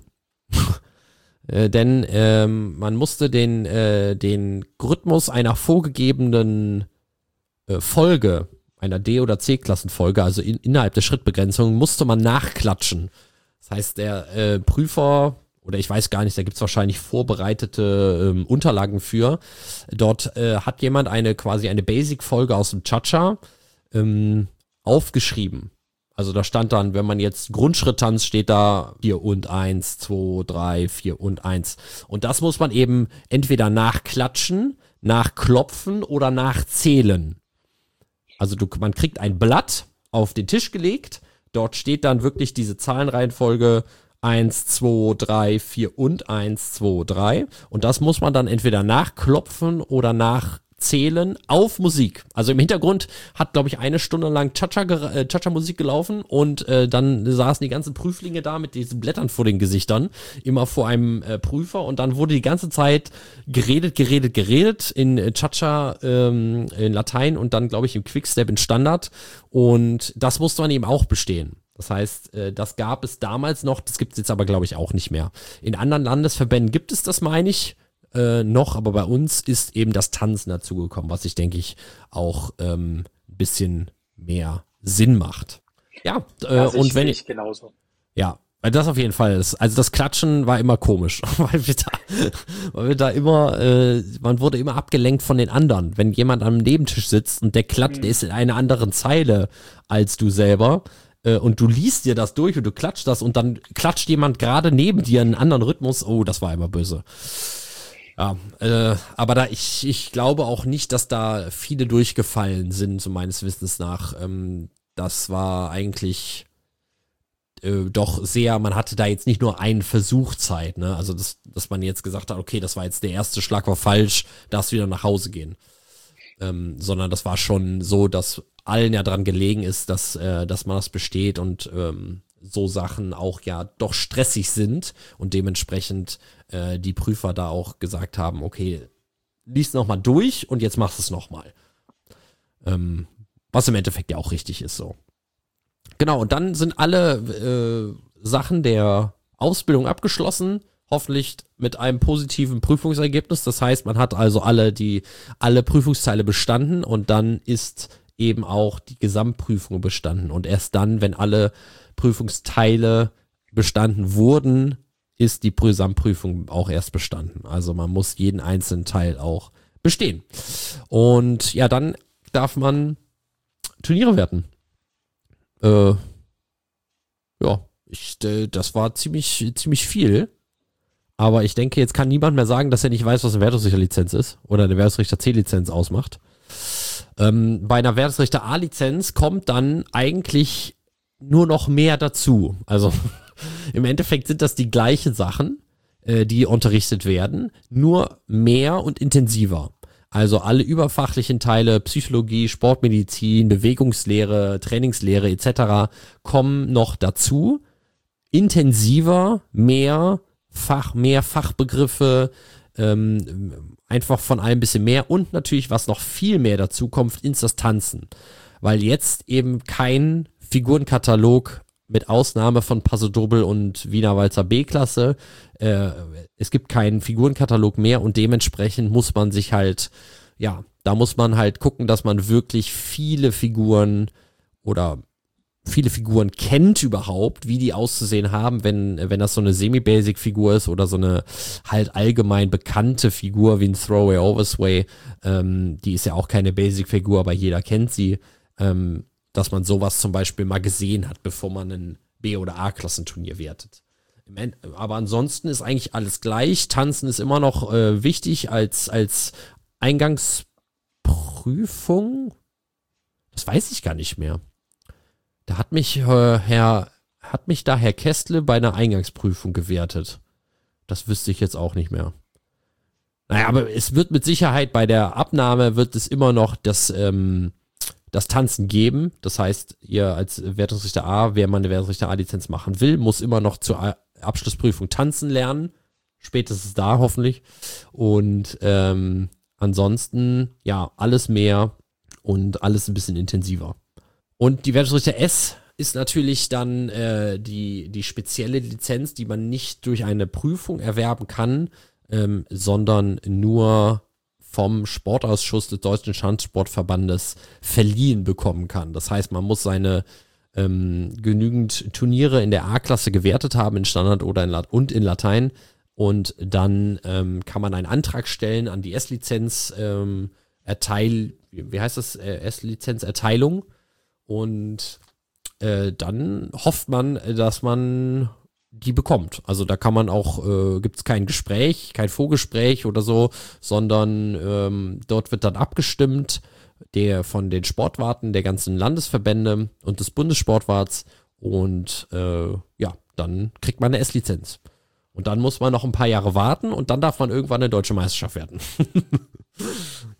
Denn man musste den Rhythmus einer vorgegebenen Folge, einer D- oder C-Klassenfolge, also innerhalb der Schrittbegrenzung, musste man nachklatschen. Das heißt, der Prüfer, oder ich weiß gar nicht, da gibt's wahrscheinlich vorbereitete Unterlagen für. Dort hat jemand quasi eine Basic-Folge aus dem Cha-Cha aufgeschrieben. Also da stand dann, wenn man jetzt Grundschritt tanzt, steht da 4 und 1, 2, 3, 4 und 1. Und das muss man eben entweder nachklatschen, nachklopfen oder nachzählen. Also man kriegt ein Blatt auf den Tisch gelegt, dort steht dann wirklich diese Zahlenreihenfolge 1, 2, 3, 4 und 1, 2, 3 und das muss man dann entweder nachklopfen oder nachzählen. zählen auf Musik. Also im Hintergrund hat, glaube ich, 1 Stunde lang Cha-Cha-Musik gelaufen und dann saßen die ganzen Prüflinge da mit diesen Blättern vor den Gesichtern, immer vor einem Prüfer und dann wurde die ganze Zeit geredet in Cha-Cha, in Latein und dann, glaube ich, im Quickstep in Standard und das musste man eben auch bestehen. Das heißt, das gab es damals noch, das gibt es jetzt aber, glaube ich, auch nicht mehr. In anderen Landesverbänden gibt es das, meine ich, noch, aber bei uns ist eben das Tanzen dazugekommen, was ich, denke ich, auch ein bisschen mehr Sinn macht. Ja, und wenn ich genauso. Ja, weil das auf jeden Fall ist. Also das Klatschen war immer komisch, weil wir da immer, man wurde immer abgelenkt von den anderen. Wenn jemand am Nebentisch sitzt und der klatscht, der ist in einer anderen Zeile als du selber und du liest dir das durch und du klatscht das und dann klatscht jemand gerade neben dir einen anderen Rhythmus. Oh, das war immer böse. Ja, aber ich glaube auch nicht, dass da viele durchgefallen sind, so meines Wissens nach. Das war eigentlich doch sehr, man hatte da jetzt nicht nur einen Versuch Zeit, ne? Also dass man jetzt gesagt hat, okay, das war jetzt der erste Schlag, war falsch, darfst wieder nach Hause gehen. Sondern das war schon so, dass allen ja dran gelegen ist, dass man das besteht und so Sachen auch ja doch stressig sind und dementsprechend die Prüfer da auch gesagt haben, okay, lies nochmal durch und jetzt machst du es nochmal. Was im Endeffekt ja auch richtig ist so. Genau, und dann sind alle Sachen der Ausbildung abgeschlossen, hoffentlich mit einem positiven Prüfungsergebnis. Das heißt, man hat also alle Prüfungsteile bestanden und dann ist eben auch die Gesamtprüfung bestanden. Und erst dann, wenn alle Prüfungsteile bestanden wurden, ist die Gesamtprüfung auch erst bestanden. Also man muss jeden einzelnen Teil auch bestehen. Und ja, dann darf man Turniere werten. Ja, das war ziemlich viel. Aber ich denke, jetzt kann niemand mehr sagen, dass er nicht weiß, was eine Wertungsrichterlizenz ist oder eine Wertungsrichter C-Lizenz ausmacht. Bei einer Wertungsrichter A-Lizenz kommt dann eigentlich nur noch mehr dazu. Also im Endeffekt sind das die gleichen Sachen, die unterrichtet werden, nur mehr und intensiver. Also alle überfachlichen Teile, Psychologie, Sportmedizin, Bewegungslehre, Trainingslehre etc. kommen noch dazu. Intensiver, mehr Fachbegriffe, einfach von allem ein bisschen mehr und natürlich, was noch viel mehr dazu kommt, ist das Tanzen. Weil jetzt eben kein Figurenkatalog mit Ausnahme von Paso Doble und Wiener Walzer B-Klasse, es gibt keinen Figurenkatalog mehr und dementsprechend muss man sich halt, ja, da muss man halt gucken, dass man wirklich viele Figuren kennt überhaupt, wie die auszusehen haben, wenn das so eine Semi-Basic-Figur ist oder so eine halt allgemein bekannte Figur wie ein Throwaway Oversway, die ist ja auch keine Basic-Figur, aber jeder kennt sie, dass man sowas zum Beispiel mal gesehen hat, bevor man ein B- oder A-Klassenturnier wertet. Aber ansonsten ist eigentlich alles gleich. Tanzen ist immer noch wichtig als Eingangsprüfung. Das weiß ich gar nicht mehr. Da hat mich Herr Kestle bei einer Eingangsprüfung gewertet. Das wüsste ich jetzt auch nicht mehr. Naja, aber es wird mit Sicherheit bei der Abnahme wird es immer noch das Tanzen geben. Das heißt, ihr als Wertungsrichter A, wer mal eine Wertungsrichter A-Lizenz machen will, muss immer noch zur Abschlussprüfung tanzen lernen. Spätestens da hoffentlich. Und ansonsten, ja, alles mehr und alles ein bisschen intensiver. Und die Wertungsrichter S ist natürlich dann die spezielle Lizenz, die man nicht durch eine Prüfung erwerben kann, sondern nur vom Sportausschuss des Deutschen Schanzsportverbandes verliehen bekommen kann. Das heißt, man muss seine genügend Turniere in der A-Klasse gewertet haben, in Standard oder in Latein. Und dann kann man einen Antrag stellen an die S-Lizenz S-Lizenzerteilung. Und dann hofft man, dass man die bekommt. Also da kann man auch, gibt es kein Vorgespräch oder so, sondern dort wird dann abgestimmt, von den Sportwarten der ganzen Landesverbände und des Bundessportwarts und ja, dann kriegt man eine S-Lizenz. Und dann muss man noch ein paar Jahre warten und dann darf man irgendwann eine deutsche Meisterschaft werden. Ja,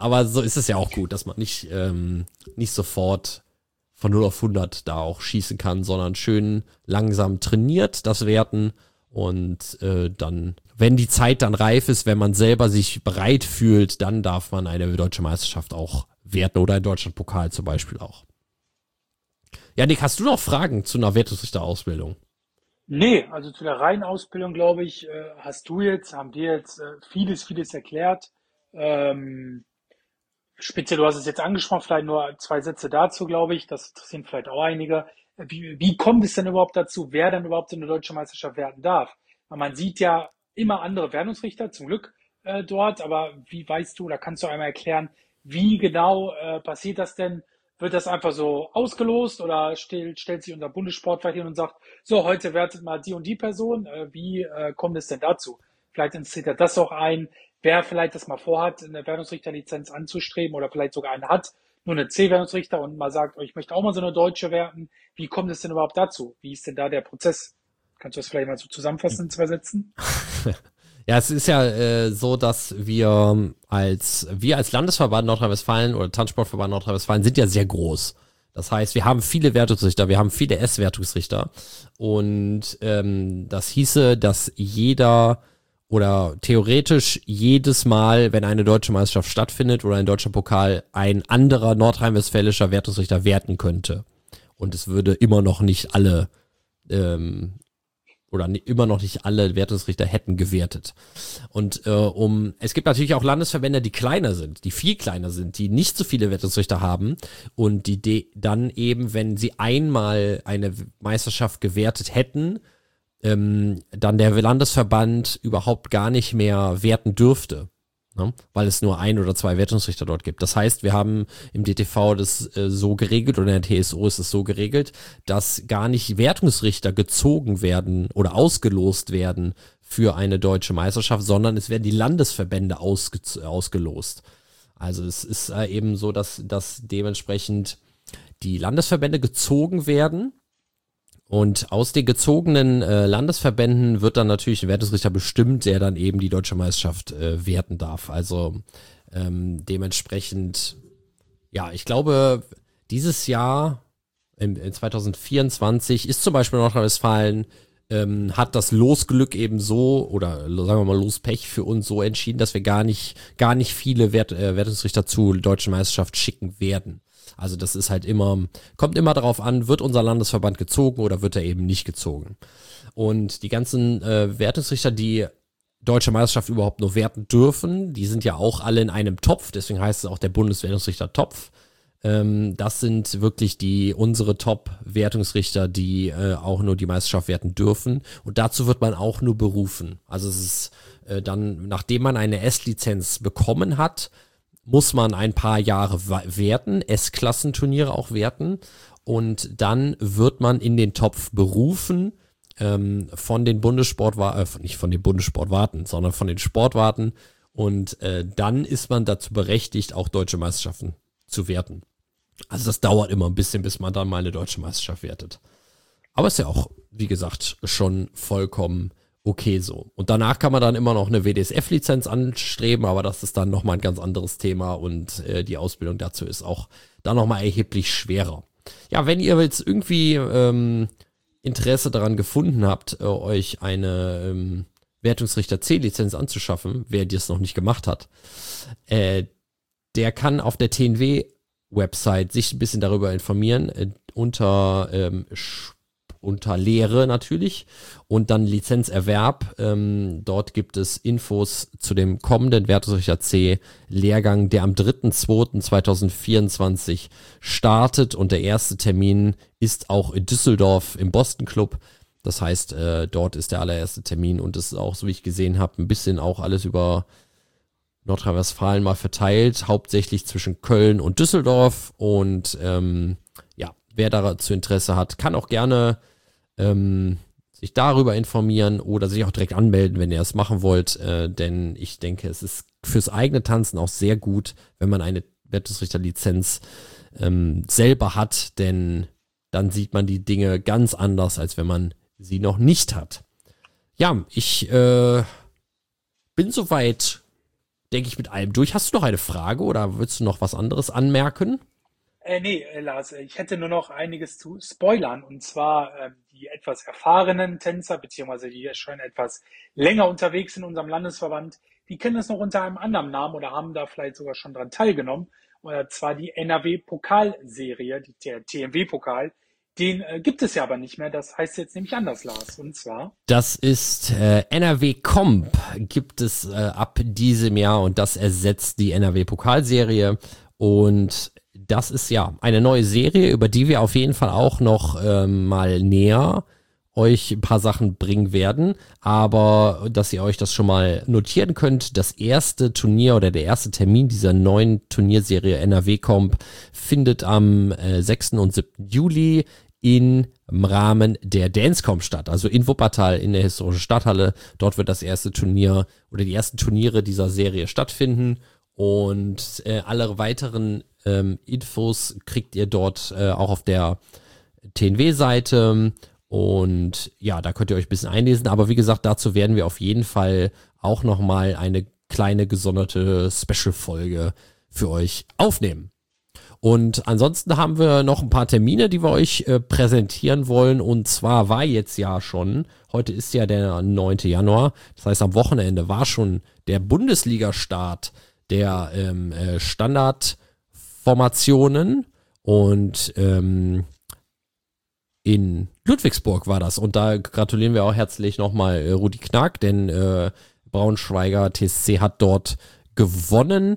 Aber so ist es ja auch gut, dass man nicht sofort von 0 auf 100 da auch schießen kann, sondern schön langsam trainiert, das Werten. Und dann, wenn die Zeit dann reif ist, wenn man selber sich bereit fühlt, dann darf man eine deutsche Meisterschaft auch werten oder einen Deutschlandpokal zum Beispiel auch. Ja, Nick, hast du noch Fragen zu einer Wertungsrichterausbildung? Nee, also zu der reinen Ausbildung, glaube ich, haben dir jetzt vieles erklärt. Ähm, Speziell, du hast es jetzt angesprochen, vielleicht nur zwei Sätze dazu, glaube ich. Das interessieren vielleicht auch einige. Wie kommt es denn überhaupt dazu, wer denn überhaupt in eine deutsche Meisterschaft werten darf? Weil man sieht ja immer andere Wertungsrichter, zum Glück dort, aber wie weißt du, oder kannst du einmal erklären, wie genau passiert das denn? Wird das einfach so ausgelost oder stellt sich unser Bundessportverband hin und sagt, so, heute wertet mal die und die Person. Wie kommt es denn dazu? Vielleicht interessiert ja das auch ein, wer vielleicht das mal vorhat, eine Wertungsrichterlizenz anzustreben oder vielleicht sogar eine hat, nur eine C-Wertungsrichter und mal sagt, oh, ich möchte auch mal so eine deutsche werten. Wie kommt es denn überhaupt dazu? Wie ist denn da der Prozess? Kannst du das vielleicht mal so zusammenfassen in 2 Sätzen? Ja, es ist ja so, dass wir als Landesverband Nordrhein-Westfalen oder Tanzsportverband Nordrhein-Westfalen sind ja sehr groß. Das heißt, wir haben viele Wertungsrichter, wir haben viele S-Wertungsrichter und das hieße, dass jeder oder theoretisch jedes Mal, wenn eine deutsche Meisterschaft stattfindet oder ein deutscher Pokal, ein anderer nordrhein-westfälischer Wertungsrichter werten könnte. Und es würde immer noch nicht alle immer noch nicht alle Wertungsrichter hätten gewertet. Und es gibt natürlich auch Landesverbände, die kleiner sind, die viel kleiner sind, die nicht so viele Wertungsrichter haben und die dann eben, wenn sie einmal eine Meisterschaft gewertet hätten, dann der Landesverband überhaupt gar nicht mehr werten dürfte, ne? Weil es nur 1 oder 2 Wertungsrichter dort gibt. Das heißt, wir haben im DTV das so geregelt oder in der TSO ist es so geregelt, dass gar nicht Wertungsrichter gezogen werden oder ausgelost werden für eine deutsche Meisterschaft, sondern es werden die Landesverbände ausgelost. Also es ist eben so, dass dementsprechend die Landesverbände gezogen werden. Und aus den gezogenen Landesverbänden wird dann natürlich ein Wertungsrichter bestimmt, der dann eben die deutsche Meisterschaft werten darf. Also dementsprechend, ja, ich glaube, dieses Jahr, in 2024, ist zum Beispiel Nordrhein-Westfalen, hat das Losglück eben so, oder sagen wir mal Lospech für uns so entschieden, dass wir gar nicht viele Wertungsrichter zur deutschen Meisterschaft schicken werden. Also das ist halt kommt immer darauf an, wird unser Landesverband gezogen oder wird er eben nicht gezogen. Und die ganzen Wertungsrichter, die deutsche Meisterschaft überhaupt nur werten dürfen, die sind ja auch alle in einem Topf, deswegen heißt es auch der Bundeswertungsrichter-Topf. Das sind wirklich unsere Top-Wertungsrichter, die auch nur die Meisterschaft werten dürfen. Und dazu wird man auch nur berufen. Also es ist dann, nachdem man eine S-Lizenz bekommen hat, muss man ein paar Jahre werten, S-Klassenturniere auch werten und dann wird man in den Topf berufen von den nicht von den Bundessportwarten, sondern von den Sportwarten und dann ist man dazu berechtigt, auch deutsche Meisterschaften zu werten. Also das dauert immer ein bisschen, bis man dann mal eine deutsche Meisterschaft wertet. Aber ist ja auch, wie gesagt, schon vollkommen okay so. Und danach kann man dann immer noch eine WDSF-Lizenz anstreben, aber das ist dann nochmal ein ganz anderes Thema und die Ausbildung dazu ist auch dann nochmal erheblich schwerer. Ja, wenn ihr jetzt irgendwie Interesse daran gefunden habt, euch eine Wertungsrichter C-Lizenz anzuschaffen, wer das noch nicht gemacht hat, der kann auf der TNW-Website sich ein bisschen darüber informieren, unter Lehre natürlich und dann Lizenzerwerb. Dort gibt es Infos zu dem kommenden Wertungsrichter C Lehrgang, der am 3.2.2024 startet und der erste Termin ist auch in Düsseldorf im Boston Club. Das heißt, dort ist der allererste Termin und es ist auch, so wie ich gesehen habe, ein bisschen auch alles über Nordrhein-Westfalen mal verteilt, hauptsächlich zwischen Köln und Düsseldorf und wer dazu Interesse hat, kann auch gerne sich darüber informieren oder sich auch direkt anmelden, wenn ihr es machen wollt, denn ich denke, es ist fürs eigene Tanzen auch sehr gut, wenn man eine Wertungsrichterlizenz selber hat, denn dann sieht man die Dinge ganz anders, als wenn man sie noch nicht hat. Ja, ich bin soweit denke ich, mit allem durch. Hast du noch eine Frage oder willst du noch was anderes anmerken? Nee, Lars, ich hätte nur noch einiges zu spoilern. Und zwar die etwas erfahrenen Tänzer, beziehungsweise die schon etwas länger unterwegs sind in unserem Landesverband, die kennen es noch unter einem anderen Namen oder haben da vielleicht sogar schon dran teilgenommen. Und zwar die NRW-Pokalserie, der TMW-Pokal. Den gibt es ja aber nicht mehr. Das heißt jetzt nämlich anders, Lars. Und zwar? Das ist NRW Comp, gibt es ab diesem Jahr und das ersetzt die NRW-Pokalserie. Und das ist ja eine neue Serie, über die wir auf jeden Fall auch noch mal näher euch ein paar Sachen bringen werden, aber dass ihr euch das schon mal notieren könnt, das erste Turnier oder der erste Termin dieser neuen Turnierserie NRW Comp findet am 6. und 7. Juli im Rahmen der Dancecomp statt, also in Wuppertal in der historischen Stadthalle. Dort wird das erste Turnier oder die ersten Turniere dieser Serie stattfinden und alle weiteren Infos kriegt ihr dort auch auf der TNW-Seite. Und ja, da könnt ihr euch ein bisschen einlesen. Aber wie gesagt, dazu werden wir auf jeden Fall auch nochmal eine kleine gesonderte Special-Folge für euch aufnehmen. Und ansonsten haben wir noch ein paar Termine, die wir euch präsentieren wollen. Und zwar war jetzt ja schon, heute ist ja der 9. Januar. Das heißt, am Wochenende war schon der Bundesliga-Start der Standardformationen. Und in Ludwigsburg war das und da gratulieren wir auch herzlich nochmal Rudi Knack, denn Braunschweiger TSC hat dort gewonnen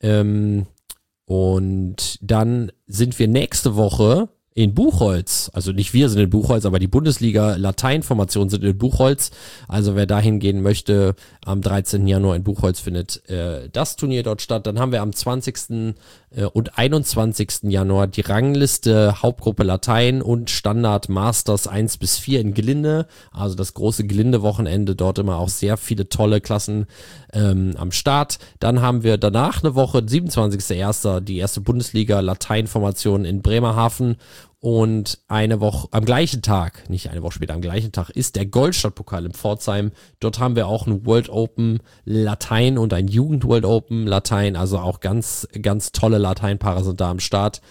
und dann sind wir nächste Woche in Buchholz, also nicht wir sind in Buchholz, aber die Bundesliga-Lateinformationen sind in Buchholz, also wer dahin gehen möchte, am 13. Januar in Buchholz findet das Turnier dort statt. Dann haben wir am 20. Und 21. Januar die Rangliste Hauptgruppe Latein und Standard Masters 1 bis 4 in Gelinde, also das große Gelinde-Wochenende, dort immer auch sehr viele tolle Klassen am Start. Dann haben wir danach eine Woche, 27.01. die erste Bundesliga Lateinformation in Bremerhaven. Und eine Woche, am gleichen Tag, nicht eine Woche später, am gleichen Tag ist der Goldstadtpokal in Pforzheim. Dort haben wir auch ein World Open Latein und ein Jugend World Open Latein, also auch ganz, ganz tolle Lateinpaare sind da am Start.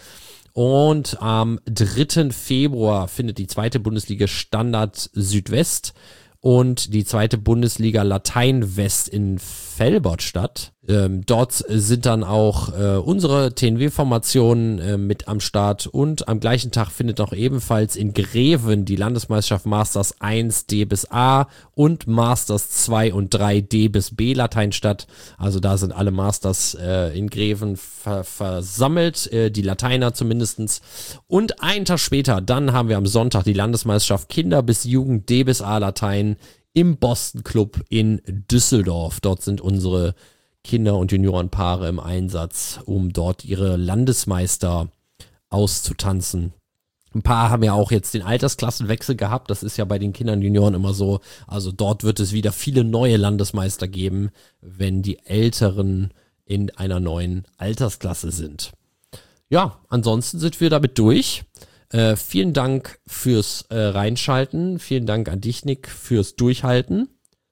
Und am 3. Februar findet die zweite Bundesliga Standard Südwest und die zweite Bundesliga Latein West in Velbert statt. Dort sind dann auch unsere TNW-Formationen mit am Start und am gleichen Tag findet auch ebenfalls in Greven die Landesmeisterschaft Masters 1 D bis A und Masters 2 und 3 D bis B Latein statt. Also da sind alle Masters in Greven versammelt, die Lateiner zumindestens. Und einen Tag später, dann haben wir am Sonntag die Landesmeisterschaft Kinder bis Jugend D bis A Latein im Boston Club in Düsseldorf. Dort sind unsere Kinder- und Juniorenpaare im Einsatz, um dort ihre Landesmeister auszutanzen. Ein paar haben ja auch jetzt den Altersklassenwechsel gehabt. Das ist ja bei den Kindern und Junioren immer so. Also dort wird es wieder viele neue Landesmeister geben, wenn die Älteren in einer neuen Altersklasse sind. Ja, ansonsten sind wir damit durch. Vielen Dank fürs Reinschalten. Vielen Dank an dich, Nick, fürs Durchhalten.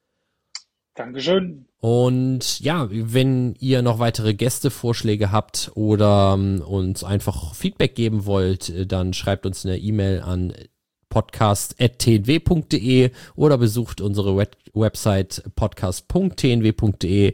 Dankeschön. Und ja, wenn ihr noch weitere Gästevorschläge habt oder uns einfach Feedback geben wollt, dann schreibt uns eine E-Mail an podcast@tnw.de oder besucht unsere Website podcast.tnw.de.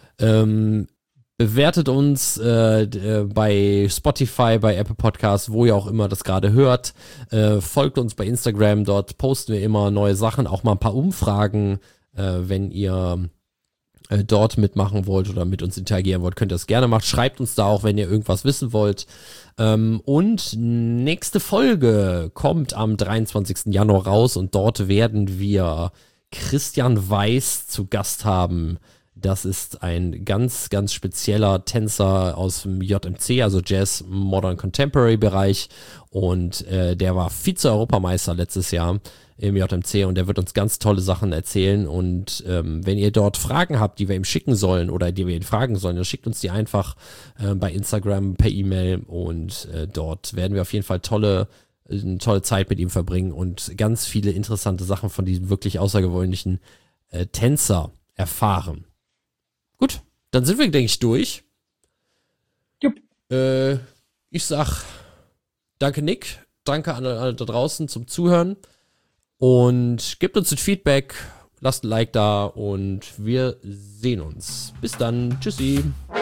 Bewertet uns bei Spotify, bei Apple Podcasts, wo ihr auch immer das gerade hört. Folgt uns bei Instagram, dort posten wir immer neue Sachen, auch mal ein paar Umfragen. Wenn ihr dort mitmachen wollt oder mit uns interagieren wollt, könnt ihr das gerne machen. Schreibt uns da auch, wenn ihr irgendwas wissen wollt. Und nächste Folge kommt am 23. Januar raus und dort werden wir Christian Weiß zu Gast haben. Das ist ein ganz, ganz spezieller Tänzer aus dem JMC, also Jazz Modern Contemporary Bereich. Und der war Vize-Europameister letztes Jahr im JMC und der wird uns ganz tolle Sachen erzählen. Und wenn ihr dort Fragen habt, die wir ihm schicken sollen oder die wir ihn fragen sollen, dann schickt uns die einfach bei Instagram per E-Mail und dort werden wir auf jeden Fall eine tolle Zeit mit ihm verbringen und ganz viele interessante Sachen von diesem wirklich außergewöhnlichen Tänzer erfahren. Gut, Dann sind wir, denke ich, durch. Jupp. Ich sag danke, Nick. Danke an alle da draußen zum Zuhören. Und gebt uns ein Feedback. Lasst ein Like da und wir sehen uns. Bis dann. Tschüssi.